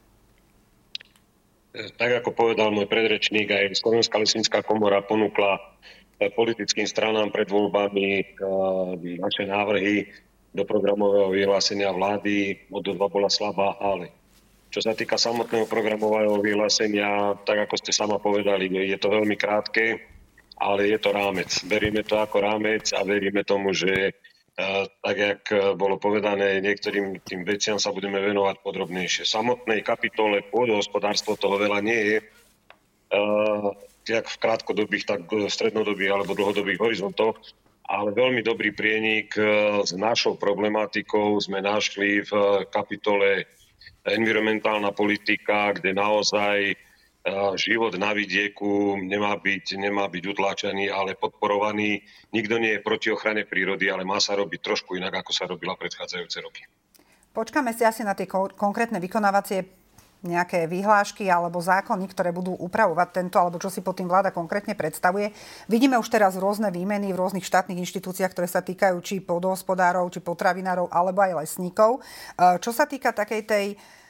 Tak ako povedal môj predrečník, aj Slovenská lesnícka komora ponúkla politickým stranám pred voľbami naše návrhy do programového vyhlásenia vlády. Odozva bola slabá, ale čo sa týka samotného programového vyhlásenia, tak ako ste sama povedali, je to veľmi krátke, ale je to rámec. Veríme to ako rámec a veríme tomu, že tak, jak bolo povedané, niektorým tým veciam sa budeme venovať podrobnejšie. Samotnej kapitole pôdohospodárstvo toho veľa nie je, jak v krátkodobých, tak v strednodobých alebo dlhodobých horizontoch, ale veľmi dobrý prienik s našou problematikou sme našli v kapitole environmentálna politika, kde naozaj život na vidieku nemá byť, nemá byť utláčaný, ale podporovaný. Nikto nie je proti ochrane prírody, ale má sa robiť trošku inak, ako sa robila predchádzajúce roky. Počkáme si asi na tie konkrétne vykonávacie nejaké vyhlášky alebo zákony, ktoré budú upravovať tento, alebo čo si pod tým vláda konkrétne predstavuje. Vidíme už teraz rôzne výmeny v rôznych štátnych inštitúciách, ktoré sa týkajú či pôdohospodárov, či potravinárov, alebo aj lesníkov. Čo sa týka takej tej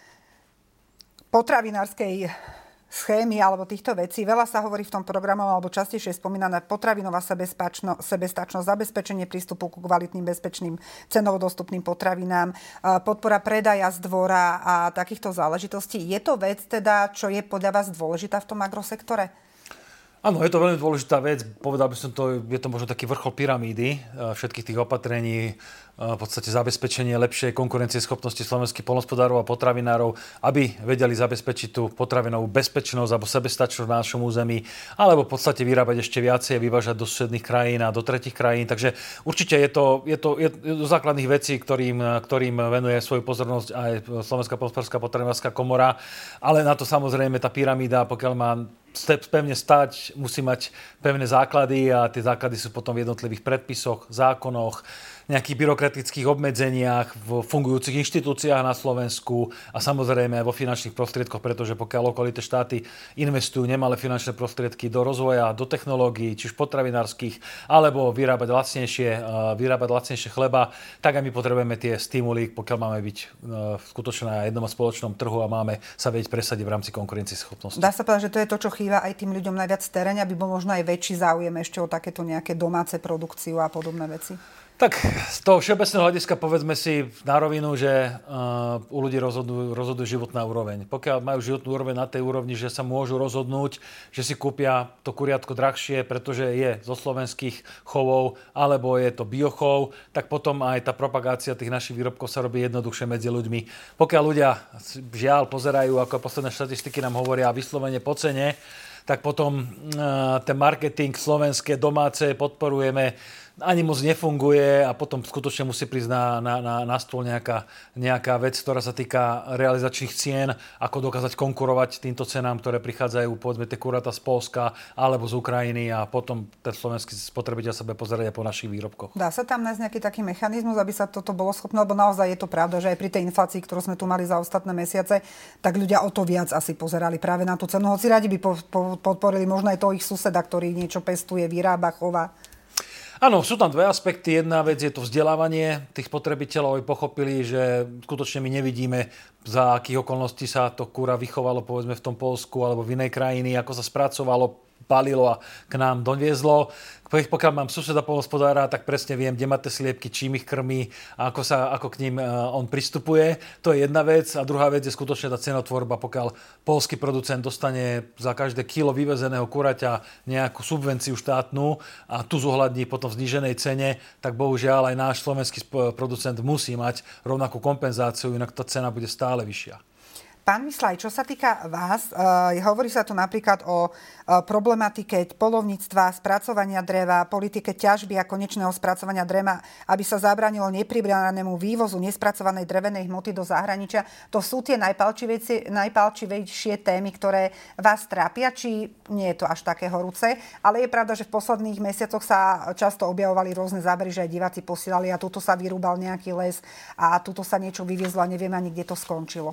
potravinárskej schémy alebo týchto vecí. Veľa sa hovorí v tom programe, alebo častejšie spomínaná potravinová sebestačnosť, zabezpečenie prístupu ku kvalitným, bezpečným, cenovo dostupným potravinám, podpora predaja z dvora a takýchto záležitostí. Je to vec teda, čo je podľa vás dôležitá v tom agrosektore? Áno, je to veľmi dôležitá vec. Povedal by som to, je to možno taký vrchol pyramídy všetkých tých opatrení, v podstate zabezpečenie lepšej konkurencieschopnosti slovenských poľnohospodárov a potravinárov, aby vedeli zabezpečiť tú potravinovú bezpečnosť alebo sebestačnosť na našom území, alebo v podstate vyrábať ešte viacej, vyvážať do susedných krajín a do tretích krajín. Takže určite je to, je to je do základných vecí, ktorým, ktorým venuje svoju pozornosť aj Slovenská poľnohospodárska potravinárska komora, ale na to samozrejme tá pyramída, pokiaľ má pevne stať, musí mať pevné základy a tie základy sú potom v jednotlivých predpisoch, zákonoch, nejakých byrokratických obmedzeniach, v fungujúcich inštitúciách na Slovensku a samozrejme aj vo finančných prostriedkoch, pretože pokiaľ okolité štáty investujú nemalé finančné prostriedky do rozvoja, do technológií, či už potravinárskych, alebo vyrábať lacnejšie, vyrábať lacnejšie chleba, tak aj my potrebujeme tie stimuly, pokiaľ máme byť skutočne na jednom spoločnom trhu a máme sa vedieť presadiť v rámci konkurencieschopnosti. Dá sa povedať, že to je to, čo chýba aj tým ľuďom najviac v teréne, aby bol možno aj väčší záujem ešte o takéto nejaké domáce produkciu a podobné veci? Tak z toho všeobecného hľadiska povedzme si na rovinu, že uh, u ľudí rozhodujú, rozhodujú životná úroveň. Pokiaľ majú životnú úroveň na tej úrovni, že sa môžu rozhodnúť, že si kúpia to kuriatko drahšie, pretože je zo slovenských chovov, alebo je to biochov, tak potom aj tá propagácia tých našich výrobkov sa robí jednoduchšie medzi ľuďmi. Pokiaľ ľudia žiaľ pozerajú, ako posledné štatistiky nám hovoria vyslovene po cene, tak potom uh, ten marketing slovenské, domáce podporujeme, ani moc nefunguje a potom skutočne musí prísť na, na, na, na stôl nejaká, nejaká vec, ktorá sa týka realizačných cien, ako dokázať konkurovať týmto cenám, ktoré prichádzajú, povedzme, tie kuráta z Poľska alebo z Ukrajiny a potom ten slovenský spotrebiteľ sa bude pozerať aj po našich výrobkoch. Dá sa tam nájsť nejaký taký mechanizmus, aby sa toto bolo schopné, lebo naozaj je to pravda, že aj pri tej inflácii, ktorú sme tu mali za ostatné mesiace, tak ľudia o to viac asi pozerali práve na tú cenu. Hoci radi by po, po, podporili možno aj toho ich suseda, ktorý niečo pestuje, vyrába, chová. Áno, sú tam dve aspekty. Jedna vec je to vzdelávanie tých spotrebiteľov, aby pochopili, že skutočne my nevidíme, za akých okolností sa to kúra vychovalo, povedzme v tom Poľsku alebo v inej krajiny, ako sa spracovalo, balilo a k nám doviezlo. Pokiaľ mám suseda poľnohospodára, tak presne viem, kde má tie sliepky, čím ich krmí a ako, sa, ako k ním on pristupuje. To je jedna vec. A druhá vec je skutočne tá cenotvorba. Pokiaľ poľský producent dostane za každé kilo vyvezeného kuraťa nejakú subvenciu štátnu a tu zohľadní potom v zníženej cene, tak bohužiaľ aj náš slovenský producent musí mať rovnakú kompenzáciu, inak tá cena bude stále vyššia. Pán Vyslaj, čo sa týka vás, uh, hovorí sa tu napríklad o uh, problematike poľovníctva, spracovania dreva, politike ťažby a konečného spracovania dreva, aby sa zabránilo neprimeranému vývozu nespracovanej drevenej hmoty do zahraničia. To sú tie najpálčivejšie, najpálčivejšie témy, ktoré vás trápia, či nie je to až také horúce. Ale je pravda, že v posledných mesiacoch sa často objavovali rôzne zábery, že aj diváci posielali a tuto sa vyrúbal nejaký les a tuto sa niečo vyviezlo a neviem ani, kde to skončilo.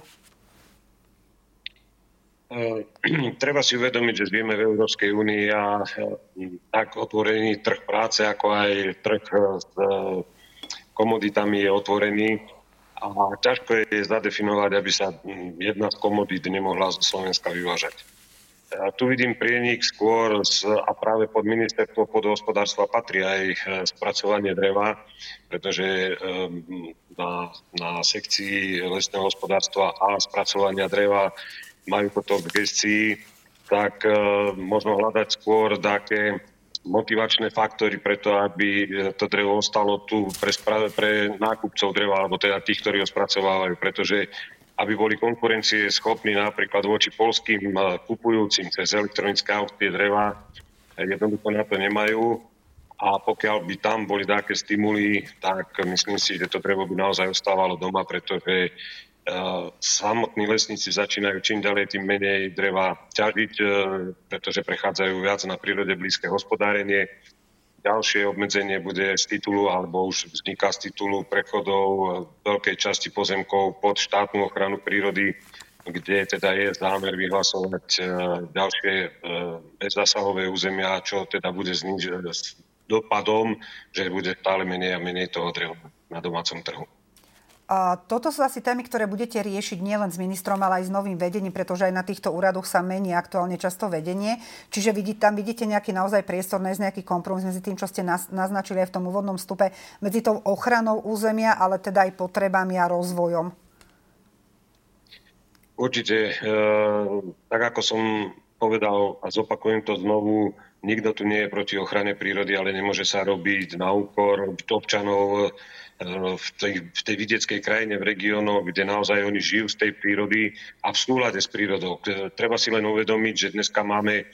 Treba si uvedomiť, že žijeme v Európskej únii a tak otvorený trh práce, ako aj trh s komoditami je otvorený a ťažko je zadefinovať, aby sa jedna z komodít nemohla zo Slovenska vyvážať. A tu vidím prienik skôr a práve pod ministerstvo pôdohospodárstva patrí aj spracovanie dreva, pretože na, na sekcii lesného hospodárstva a spracovania dreva majú toto v gestii, tak e, možno hľadať skôr také motivačné faktory preto, aby to drevo ostalo tu pre, spra- pre nákupcov dreva, alebo teda tých, ktorí ho spracovávajú, pretože aby boli konkurencie schopní napríklad voči poľským kupujúcim cez elektronické aukcie dreva, jednoducho na to nemajú. A pokiaľ by tam boli také stimuly, tak myslím si, že to drevo by naozaj ostávalo doma, pretože Uh, samotní lesníci začínajú čím ďalej tým menej dreva ťažiť, uh, pretože prechádzajú viac na prírode blízke hospodárenie. Ďalšie obmedzenie bude z titulu, alebo už vzniká z titulu prechodov uh, veľkej časti pozemkov pod štátnu ochranu prírody, kde teda je zámer vyhlasovať ďalšie bezzásahové územia, čo teda bude znižiť s dopadom, že bude stále menej a menej toho dreva na domácom trhu. A toto sú asi témy, ktoré budete riešiť nielen s ministrom, ale aj s novým vedením, pretože aj na týchto úradoch sa mení aktuálne často vedenie. Čiže vidí, tam vidíte nejaký naozaj priestor, nájsť nejaký kompromis medzi tým, čo ste naznačili aj v tom úvodnom vstupe, medzi tou ochranou územia, ale teda aj potrebami a rozvojom. Určite. E, tak ako som povedal a zopakujem to znovu, nikto tu nie je proti ochrane prírody, ale nemôže sa robiť na úkor občanov v tej, v tej vidieckej krajine, v regiónoch, kde naozaj oni žijú z tej prírody a v súlade s prírodou. Treba si len uvedomiť, že dneska máme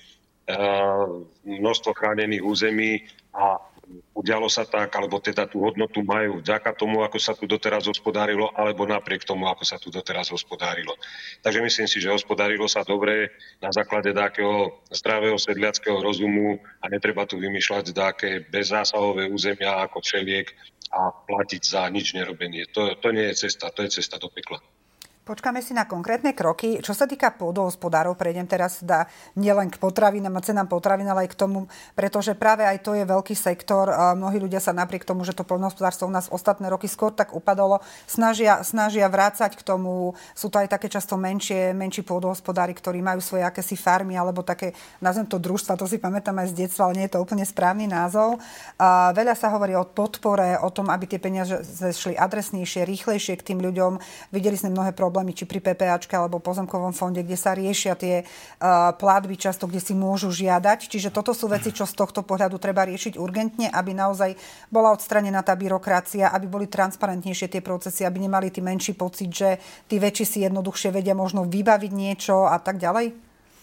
množstvo chránených území a udialo sa tak, alebo teda tú hodnotu majú vďaka tomu, ako sa tu doteraz hospodárilo, alebo napriek tomu, ako sa tu doteraz hospodárilo. Takže myslím si, že hospodárilo sa dobre na základe takého zdravého sedliackého rozumu a netreba tu vymýšľať také bezzásahové územia ako všeliek a platiť za nič nerobenie. To, to nie je cesta, to je cesta do pekla. Počkáme si na konkrétne kroky. Čo sa týka pôdohospodárov, prejdem teraz teda nielen k potravinám a cenám potravín, ale aj k tomu, pretože práve aj to je veľký sektor. Mnohí ľudia sa napriek tomu, že to poľnohospodárstvo u nás ostatné roky skôr tak upadalo, snažia, snažia vrácať k tomu. Sú to aj také často menšie, menší pôdohospodári, ktorí majú svoje akési farmy alebo také, nazvem to družstva, to si pamätám aj z detstva, ale nie je to úplne správny názov. A veľa sa hovorí o podpore, o tom, aby tie peniaze šli adresnejšie, rýchlejšie k tým ľuďom. Videli sme mnohé problémy, či pri PPAčke alebo pozemkovom fonde, kde sa riešia tie uh, platby často, kde si môžu žiadať. Čiže toto sú veci, čo z tohto pohľadu treba riešiť urgentne, aby naozaj bola odstranená tá byrokracia, aby boli transparentnejšie tie procesy, aby nemali tí menší pocit, že tí väčší si jednoduchšie vedia možno vybaviť niečo a tak ďalej?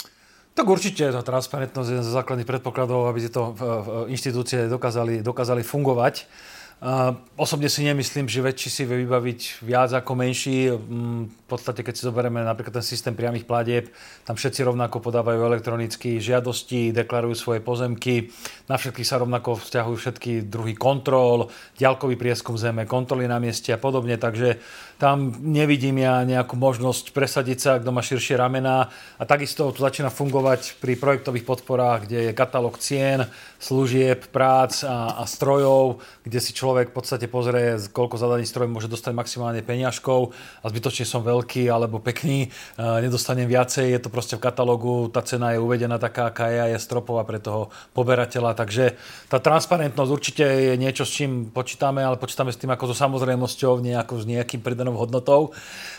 Tak určite tá transparentnosť je za základných predpokladov, aby tieto inštitúcie dokázali, dokázali fungovať. Uh, osobne si nemyslím, že väčší si vie vybaviť viac ako menší. Um, v podstate, keď si zoberieme napríklad ten systém priamych platieb, tam všetci rovnako podávajú elektronicky žiadosti, deklarujú svoje pozemky, na všetkých sa rovnako vzťahujú všetky druhy kontrol, diaľkový prieskum zeme, kontroly na mieste a podobne, takže tam nevidím ja nejakú možnosť presadiť sa, kto má širšie ramená. A takisto to začína fungovať pri projektových podporách, kde je katalóg cien, služieb, prác a, a strojov, kde si človek v podstate pozrie, koľko zadaní strojov môže dostať maximálne peniažkov a zbytočne som veľký alebo pekný, nedostanem viacej, je to proste v katalógu, tá cena je uvedená taká, aká je, je stropová pre toho poberateľa. Takže tá transparentnosť určite je niečo, s čím počítame, ale počítame s tým ako so samozrejmosťou, nejako s nejakým pridanou hodnotou.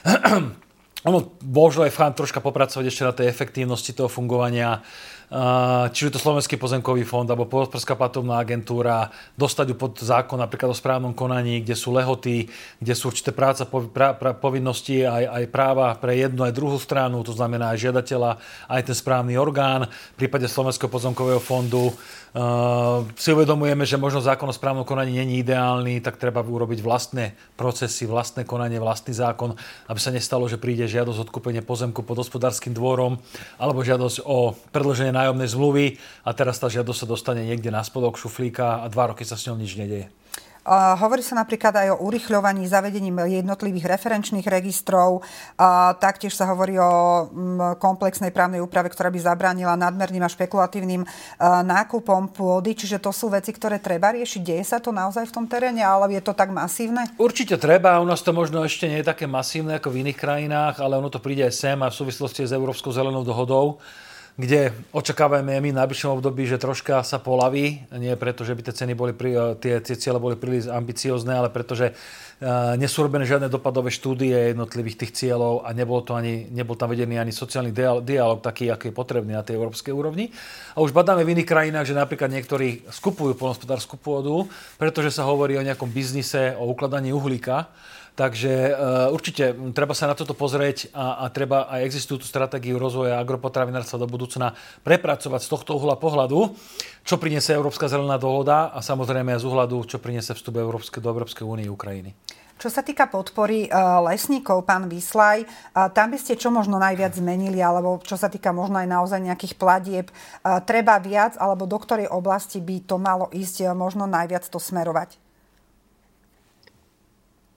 Ono možno je fajn troška popracovať ešte na tej efektívnosti toho fungovania. Čiže to Slovenský pozemkový fond alebo Poľnohospodárska platobná agentúra, dostať ju pod zákon napríklad o správnom konaní, kde sú lehoty, kde sú určité práca, pra, pra, povinnosti aj, aj práva pre jednu aj druhú stranu, to znamená aj žiadateľa, aj ten správny orgán. V prípade Slovenského pozemkového fondu uh, si uvedomujeme, že možno zákon o správnom konaní nie je ideálny, tak treba urobiť vlastné procesy, vlastné konanie, vlastný zákon, aby sa nestalo, že príde žiadosť o odkúpenie pozemku pod hospodárskym dvorom alebo žiadosť o predĺženie nájomnej zmluvy a teraz tá žiadosť sa dostane niekde na spodok šuflíka a dva roky sa s ňou nič nedeje. Uh, hovorí sa napríklad aj o urýchľovaní zavedením jednotlivých referenčných registrov. Uh, taktiež sa hovorí o um, komplexnej právnej úprave, ktorá by zabránila nadmerným a špekulatívnym uh, nákupom pôdy. Čiže to sú veci, ktoré treba riešiť. Deje sa to naozaj v tom teréne, ale je to tak masívne? Určite treba. U nás to možno ešte nie je také masívne ako v iných krajinách, ale ono to príde aj sem a v súvislosti s Európskou zelenou dohodou, kde očakávame my v najbližšom období, že troška sa polaví. Nie preto, že by tie ceny boli, tie, tie ciele boli príliš ambiciozne, ale pretože uh, nesú robené žiadne dopadové štúdie jednotlivých tých cieľov a nebol, to ani, nebol tam vedený ani sociálny dialog taký, aký je potrebný na tej európskej úrovni. A už badáme v iných krajinách, že napríklad niektorí skupujú poľnohospodársku pôdu, pretože sa hovorí o nejakom biznise, o ukladaní uhlíka. Takže uh, určite treba sa na toto pozrieť a, a treba aj existujúcu stratégiu rozvoja agropotravinárstva do budúcna prepracovať z tohto uhla pohľadu, čo priniesie Európska zelená dohoda a samozrejme aj z uhľadu, čo priniesie vstup Európske, do Európskej únie Ukrajiny. Čo sa týka podpory uh, lesníkov, pán Vyslaj, uh, tam by ste čo možno najviac zmenili, alebo čo sa týka možno aj naozaj nejakých platieb, uh, treba viac, alebo do ktorej oblasti by to malo ísť, uh, možno najviac to smerovať?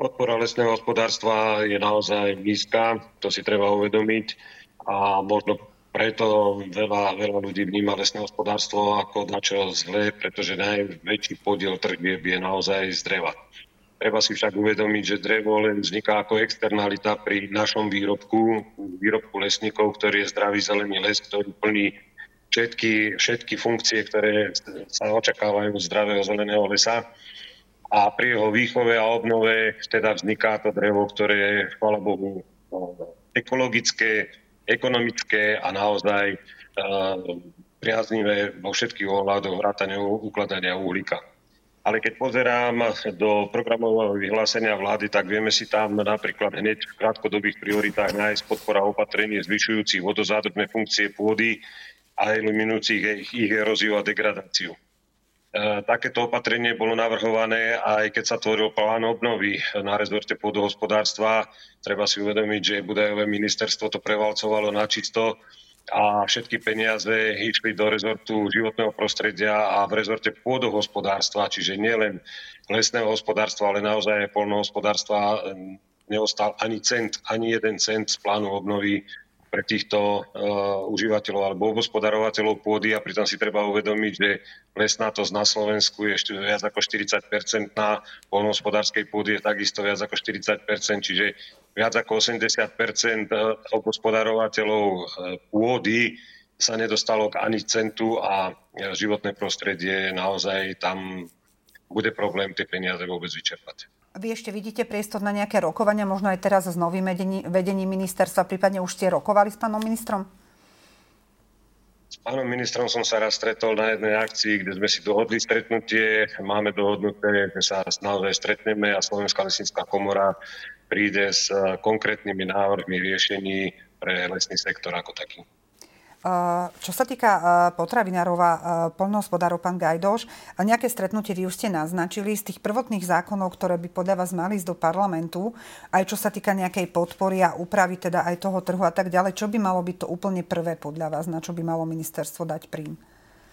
Podpora lesného hospodárstva je naozaj nízka, to si treba uvedomiť a možno preto veľa, veľa ľudí vníma lesné hospodárstvo ako dačo zlé, pretože najväčší podiel tržieb je naozaj z dreva. Treba si však uvedomiť, že drevo len vzniká ako externalita pri našom výrobku, výrobku lesníkov, ktorý je zdravý zelený les, ktorý plní všetky, všetky funkcie, ktoré sa očakávajú z zdravého zeleného lesa. A pri jeho výchove a obnove teda vzniká to drevo, ktoré je, chvála Bohu, ekologické, ekonomické a naozaj uh, priaznivé vo všetkých ohľadoch vrátane ukladania uhlíka. Ale keď pozerám do programového vyhlásenia vlády, tak vieme si tam napríklad hneď v krátkodobých prioritách nájsť podpora opatrení zvyšujúcich vodozádržné funkcie pôdy a eliminujúcich ich eróziu a degradáciu. Takéto opatrenie bolo navrhované, aj keď sa tvoril plán obnovy na rezorte pôdohospodárstva. Treba si uvedomiť, že Budajové ministerstvo to prevalcovalo na čisto a všetky peniaze išli do rezortu životného prostredia a v rezorte pôdohospodárstva, čiže nielen lesného hospodárstva, ale naozaj poľnohospodárstva neostal ani cent, ani jeden cent z plánu obnovy pre týchto uh, užívateľov alebo obhospodarovateľov pôdy a pritom si treba uvedomiť, že lesnátosť na Slovensku je ešte viac ako štyridsať percent, na poľnohospodárskej pôdy je takisto viac ako štyridsať percent, čiže viac ako osemdesiat percent obhospodarovateľov pôdy sa nedostalo k ani centu a životné prostredie naozaj tam bude problém tie peniaze vôbec vyčerpať. Vy ešte vidíte priestor na nejaké rokovania, možno aj teraz s novým vedením ministerstva, prípadne už ste rokovali s pánom ministrom? S pánom ministrom som sa raz stretol na jednej akcii, kde sme si dohodli stretnutie. Máme dohodnuté, že sa naozaj stretneme a Slovenská lesnícka komora príde s konkrétnymi návrhmi riešení pre lesný sektor ako taký. Čo sa týka potravinárov a poľnohospodárov, pán Gajdoš, nejaké stretnutie vy už ste naznačili z tých prvotných zákonov, ktoré by podľa vás mali ísť do parlamentu, aj čo sa týka nejakej podpory a úpravy teda aj toho trhu a tak ďalej. Čo by malo byť to úplne prvé podľa vás, na čo by malo ministerstvo dať príjm?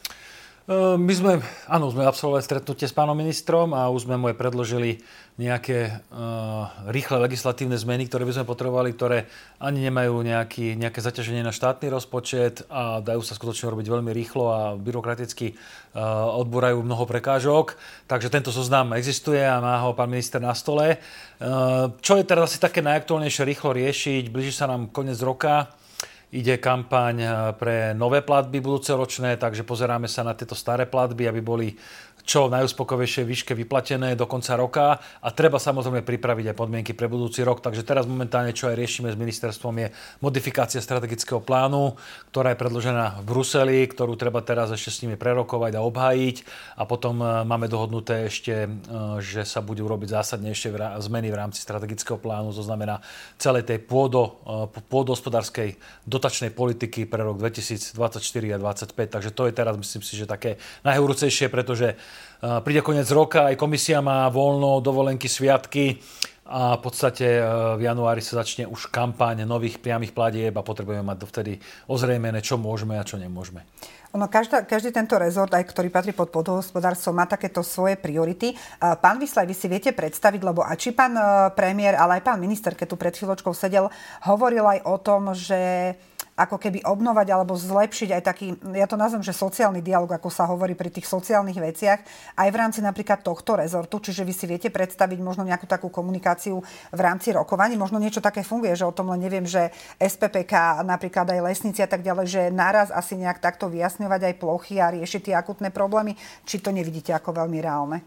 My sme, áno, sme absolvovali stretnutie s pánom ministrom a už sme mu aj predložili nejaké uh, rýchle legislatívne zmeny, ktoré by sme potrebovali, ktoré ani nemajú nejaký, nejaké zaťaženie na štátny rozpočet a dajú sa skutočne robiť veľmi rýchlo a byrokraticky uh, odborajú mnoho prekážok. Takže tento zoznam existuje a má ho pán minister na stole. Uh, čo je teraz asi také najaktuálnejšie rýchlo riešiť? Blíži sa nám koniec roka. Ide kampaň pre nové platby budúcoročné, takže pozeráme sa na tieto staré platby, aby boli čo najuspokovejšej výške vyplatené do konca roka a treba samozrejme pripraviť aj podmienky pre budúci rok. Takže teraz momentálne, čo aj riešime s ministerstvom, je modifikácia strategického plánu, ktorá je predložená v Bruseli, ktorú treba teraz ešte s nimi prerokovať a obhájiť a potom máme dohodnuté ešte, že sa budú robiť zásadnejšie zmeny v rámci strategického plánu, to znamená celej tej pôdo, pôdohospodárskej dotačnej politiky pre rok dvetisícdvadsaťštyri a dvadsaťpäť. Takže to je teraz, myslím si, že také najhorúcejšie, pretože príde koniec roka, aj komisia má voľno, dovolenky, sviatky a v podstate v januári sa začne už kampaň nových priamych platieb a potrebujeme mať dovtedy ozrejmené, čo môžeme a čo nemôžeme. Ono, každá, každý tento rezort, aj ktorý patrí pod pôdohospodárstvo, má takéto svoje priority. Pán Vyslaj, vy si viete predstaviť, lebo a či pán premiér, ale aj pán minister, keď tu pred chvíľočkou sedel, hovoril aj o tom, že ako keby obnovať alebo zlepšiť aj taký, ja to nazvem, že sociálny dialog, ako sa hovorí pri tých sociálnych veciach, aj v rámci napríklad tohto rezortu. Čiže vy si viete predstaviť možno nejakú takú komunikáciu v rámci rokovaní. Možno niečo také funguje, že o tom len neviem, že es pé pé ká, napríklad aj lesníci a tak ďalej, že naraz asi nejak takto vyjasňovať aj plochy a riešiť tie akutné problémy. Či to nevidíte ako veľmi reálne?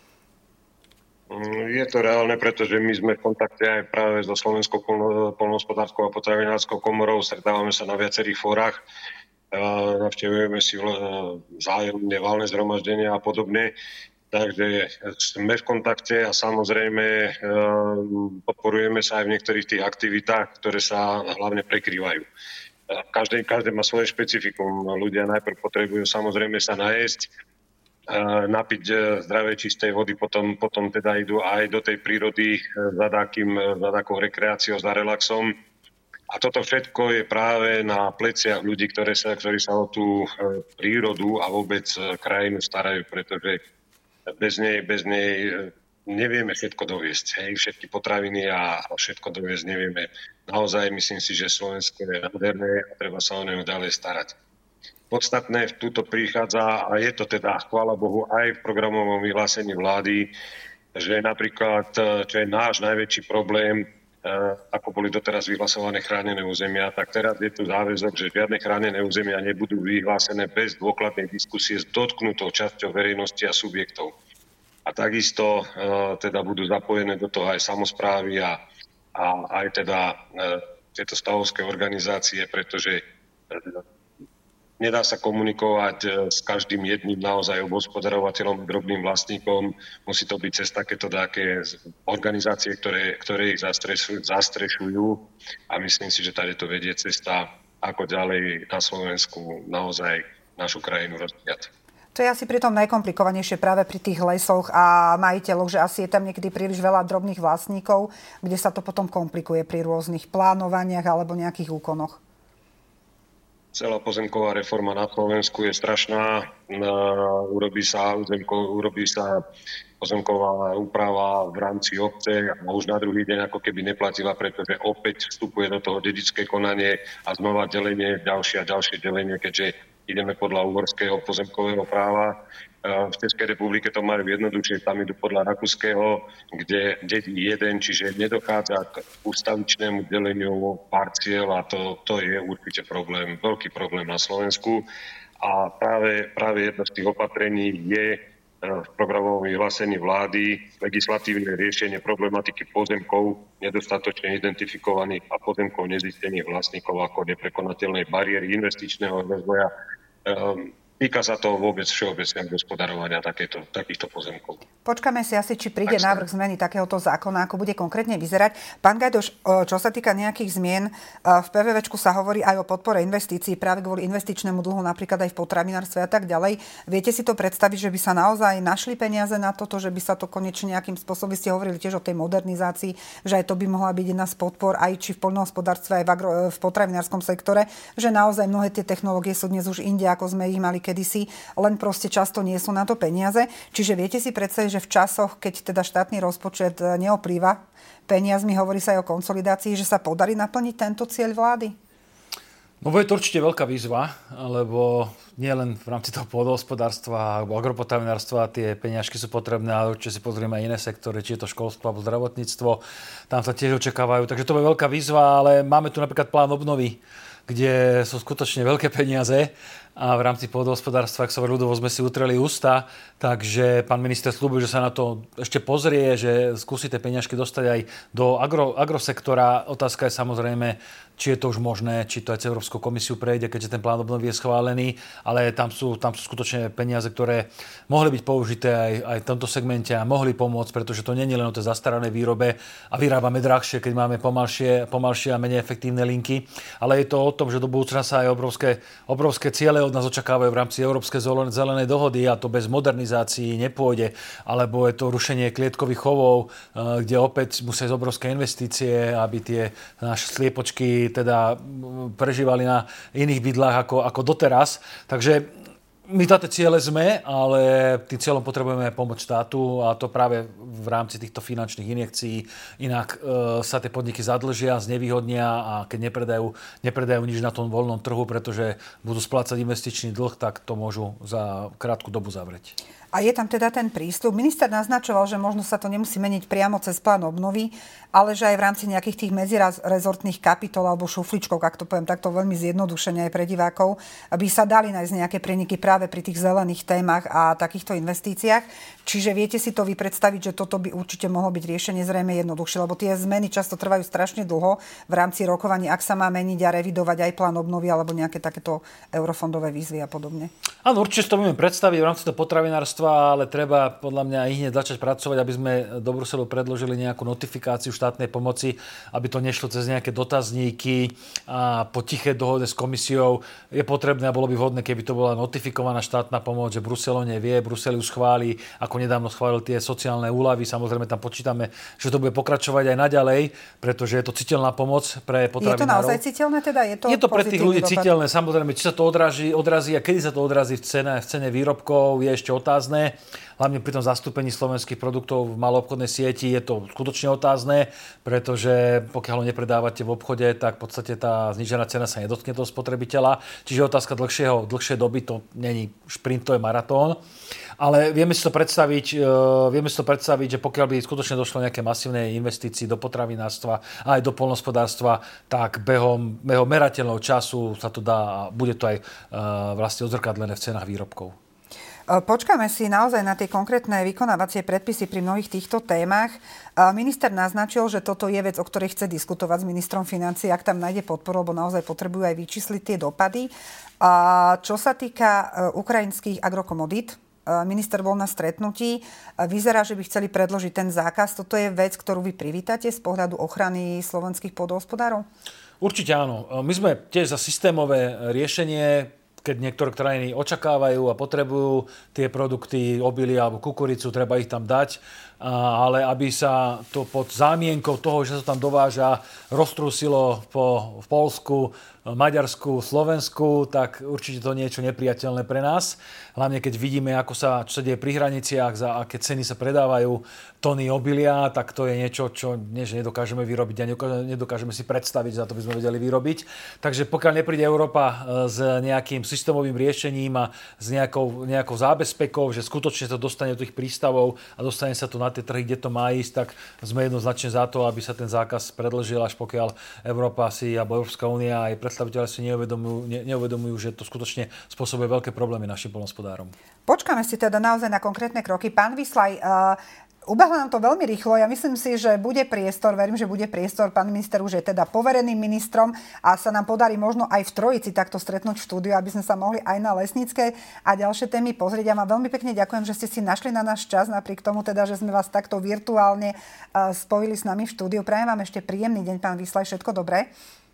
Je to reálne, pretože my sme v kontakte aj práve so Slovenskou poľnohospodárskou a potravinárskou komorou, stretávame sa na viacerých fórach, navštevujeme si vzájomne valné zhromaždenia a podobne. Takže sme v kontakte a samozrejme podporujeme sa aj v niektorých tých aktivitách, ktoré sa hlavne prekrývajú. Každý, každý má svoje špecifikum. Ľudia najprv potrebujú samozrejme sa najesť, napiť zdravej čistej vody, potom, potom teda idú aj do tej prírody za takým, za takou rekreáciou, za relaxom. A toto všetko je práve na pleciach ľudí, ktoré sa, ktorí sa o tú prírodu a vôbec krajinu starajú, pretože bez nej, bez nej nevieme všetko doviesť. Hej, všetky potraviny a všetko doviesť nevieme. Naozaj myslím si, že Slovensko je nádherné a treba sa o neho ďalej starať. Podstatné túto prichádza, a je to teda, chvála Bohu, aj v programovom vyhlásení vlády, že napríklad, čo je náš najväčší problém, ako boli doteraz vyhlasované chránené územia, tak teraz je tu záväzok, že žiadne chránené územia nebudú vyhlásené bez dôkladnej diskusie s dotknutou časťou verejnosti a subjektov. A takisto teda budú zapojené do toho aj samosprávy a, a aj teda tieto stavovské organizácie, pretože nedá sa komunikovať s každým jedným naozaj obhospodarovateľom, drobným vlastníkom. Musí to byť cez takéto také organizácie, ktoré, ktoré ich zastrešujú, zastrešujú. A myslím si, že tady to vedie cesta, ako ďalej na Slovensku naozaj našu krajinu rozvíjať. To je asi pritom najkomplikovanejšie práve pri tých lesoch a majiteľoch, že asi je tam niekedy príliš veľa drobných vlastníkov, kde sa to potom komplikuje pri rôznych plánovaniach alebo nejakých úkonoch. Celá pozemková reforma na Slovensku je strašná. Urobí sa, uzemko, urobí sa pozemková úprava v rámci obce a už na druhý deň ako keby neplatila, pretože opäť vstupuje do toho dedičské konanie a znova delenie, ďalšie a ďalšie delenie, keďže ideme podľa uhorského pozemkového práva. V Českej republike to majú jednoduchšie, tam idú podľa rakúskeho, kde dedí jeden, čiže nedochádza k ústavičnému deleniu parciel a to, to je určite problém, veľký problém na Slovensku. A práve, práve jedno z tých opatrení je v programovom vyhlásení vlády legislatívne riešenie problematiky pozemkov nedostatočne identifikovaných a pozemkov nezistených vlastníkov ako neprekonateľnej bariéry investičného rozvoja. Um, Týka sa to vôbec všeobecného gospodarovania takéto, takýchto pozemkov. Počkáme si asi, či príde návrh zmeny takéhoto zákona, ako bude konkrétne vyzerať. Pán Gajdoš, čo sa týka nejakých zmien, v PVVčku sa hovorí aj o podpore investícií práve kvôli investičnému dlhu, napríklad aj v potravinárstve a tak ďalej. Viete si to predstaviť, že by sa naozaj našli peniaze na toto, že by sa to konečne nejakým spôsobom, vy ste hovorili tiež o tej modernizácii, že aj to by mohla byť jedna z podpor, aj či v poľnohospodárstve, aj v, agro, v potravinárskom sektore, že naozaj mnohé tie technológie sú dnes už inde, ako sme ich mali kedysi, len proste často nie sú na to peniaze. Čiže viete si predstaviť, že v časoch, keď teda štátny rozpočet neoplýva peniazmi, hovorí sa aj o konsolidácii, že sa podarí naplniť tento cieľ vlády? No bude to určite veľká výzva, lebo nie len v rámci toho pôdohospodárstva alebo agropotravinárstva tie peniažky sú potrebné, ale určite si pozrieme aj iné sektory, či je to školstvo alebo zdravotníctvo. Tam sa tiež očakávajú. Takže to bude veľká výzva, ale máme tu napríklad plán obnovy, kde sú skutočne veľké peniaze a v rámci pôdohospodárstva, ak sa ľudovo sme si utreli ústa, takže pán minister sľúbil, že sa na to ešte pozrie, že skúsi tie peniažky dostať aj do agro, agrosektora. Otázka je samozrejme, či je to už možné, či to aj cez Európsku komisiu prejde, keďže ten plán obnovy je schválený, ale tam sú, tam sú skutočne peniaze, ktoré mohli byť použité aj, aj v tomto segmente a mohli pomôcť, pretože to nie je len o tej zastaranej výrobe a vyrábame drahšie, keď máme pomalšie, pomalšie a menej efektívne linky, ale je to o tom, že do budúcna sa aj obrovské, obrovské ciele od nás očakávajú v rámci Európskej zelenej dohody a to bez modernizácií nepôjde, alebo je to rušenie klietkových chovov, kde opäť musia ísť obrovské investície, aby tie naše sliepočky teda prežívali na iných bydlách ako, ako doteraz. Takže my táto ciele sme, ale tým cieľom potrebujeme pomoc štátu a to práve v rámci týchto finančných injekcií. Inak e, sa tie podniky zadlžia, znevýhodnia a keď nepredajú, nepredajú nič na tom voľnom trhu, pretože budú splácať investičný dlh, tak to môžu za krátku dobu zavrieť. A je tam teda ten prístup. Minister naznačoval, že možno sa to nemusí meniť priamo cez plán obnovy, ale že aj v rámci nejakých tých medzirezortných kapitol alebo šufličkov, ak to poviem takto veľmi zjednodušene aj pre divákov, aby sa dali nájsť nejaké prieniky práve pri tých zelených témach a takýchto investíciách. Čiže viete si to vy predstaviť, že toto by určite mohlo byť riešenie zrejme jednoduchšie, lebo tie zmeny často trvajú strašne dlho v rámci rokovaní, ak sa má meniť a revidovať aj plán obnovy alebo nejaké takéto eurofondové výzvy a podobne. Áno, určite to vieme predstaviť v rámci toho potravinárstva, ale treba podľa mňa i hneď začať pracovať, aby sme do Bruselu predložili nejakú notifikáciu štátnej pomoci, aby to nešlo cez nejaké dotazníky a po tiché dohode s komisiou. Je potrebné a bolo by vhodné, keby to bola notifikovaná štátna pomoc, že Brusel o nej vie, Brusel ju schváli, ako nedávno schválil tie sociálne úľavy. Samozrejme tam počítame, že to bude pokračovať aj naďalej, pretože je to citeľná pomoc pre potravinárov. Je to naozaj citeľné teda? Je to, je to pre tých ľudí dopad? Citeľné, samozrejme, či sa to odrazí, odrazí a kedy sa to odrazí v cene, v cene výrobkov, je ešte otázne. otázne. Hlavne pri tom zastúpení slovenských produktov v maloobchodnej sieti je to skutočne otázne, pretože pokiaľ ho nepredávate v obchode, tak v podstate tá znížená cena sa nedotkne toho spotrebiteľa. Čiže otázka dlhšieho, dlhšej doby, to není šprint, to je maratón. Ale vieme si to predstaviť, vieme si to predstaviť, že pokiaľ by skutočne došlo nejaké masívne investície do potravinárstva a aj do poľnohospodárstva, tak behom, behom merateľného času sa to dá a bude to aj vlastne odzrkadlené v cenách výrobkov. Počkáme si naozaj na tie konkrétne vykonávacie predpisy pri mnohých týchto témach. Minister naznačil, že toto je vec, o ktorej chce diskutovať s ministrom financií, ak tam nájde podporu, lebo naozaj potrebujú aj vyčísliť tie dopady. A čo sa týka ukrajinských agrokomodít, minister bol na stretnutí. Vyzerá, že by chceli predložiť ten zákaz. Toto je vec, ktorú vy privítate z pohľadu ochrany slovenských pôdohospodárov? Určite áno. My sme tiež za systémové riešenie, keď niektoré krajiny očakávajú a potrebujú tie produkty, obilia alebo kukuricu, treba ich tam dať. Ale aby sa to pod zámienkou toho, že sa tam dováža, roztrúsilo po v Poľsku, Maďarsku, Slovensku, tak určite to niečo nepriateľné pre nás. Hlavne keď vidíme, ako sa, čo sa deje pri hraniciach, za aké ceny sa predávajú tony obilia, tak to je niečo, čo nie, že nedokážeme vyrobiť a nedokážeme si predstaviť, za to by sme vedeli vyrobiť. Takže pokiaľ nepríde Európa s nejakým systémovým riešením a s nejakou, nejakou zábezpekou, že skutočne to dostane do tých prístavov a dostane sa to na tie trhy, kde to má ísť, tak sme jednoznačne za to, aby sa ten zákaz predĺžil, až pokiaľ Európa si, alebo Európska únia aj predstaviteľe si neuvedomujú, ne, neuvedomujú, že to skutočne spôsobuje veľké problémy našim poľnohospodárom. Počkáme si teda naozaj na konkrétne kroky. Pán Vyslaj, uh, ubehlo nám to veľmi rýchlo. Ja myslím si, že bude priestor, verím, že bude priestor. Pán minister už je teda povereným ministrom a sa nám podarí možno aj v trojici takto stretnúť v štúdiu, aby sme sa mohli aj na lesnícke a ďalšie témy pozrieť. Ja vám veľmi pekne ďakujem, že ste si našli na náš čas, napriek tomu teda, že sme vás takto virtuálne uh, spojili s nami v štúdiu. Prajem vám ešte príjemný deň, pán Vyslaj, všetko dobré.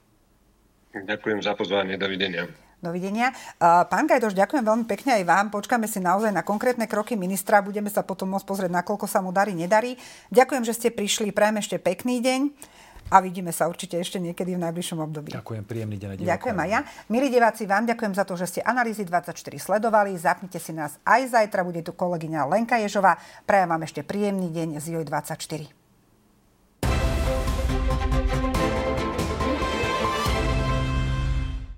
Ďakujem za pozvanie, dovidenia. Dovidenia. Pán Gajdoš, ďakujem veľmi pekne aj vám. Počkáme si naozaj na konkrétne kroky ministra. Budeme sa potom môcť pozrieť, nakoľko sa mu darí, nedarí. Ďakujem, že ste prišli. Prajem ešte pekný deň a vidíme sa určite ešte niekedy v najbližšom období. Ďakujem, príjemný deň. Ďakujem aj ja. Milí diváci, vám ďakujem za to, že ste Analýzy dvadsaťštyri sledovali. Zapnite si nás aj zajtra. Bude tu kolegyňa Lenka Ježová. Prajem vám ešte príjemný deň z Joj dvadsaťštyri.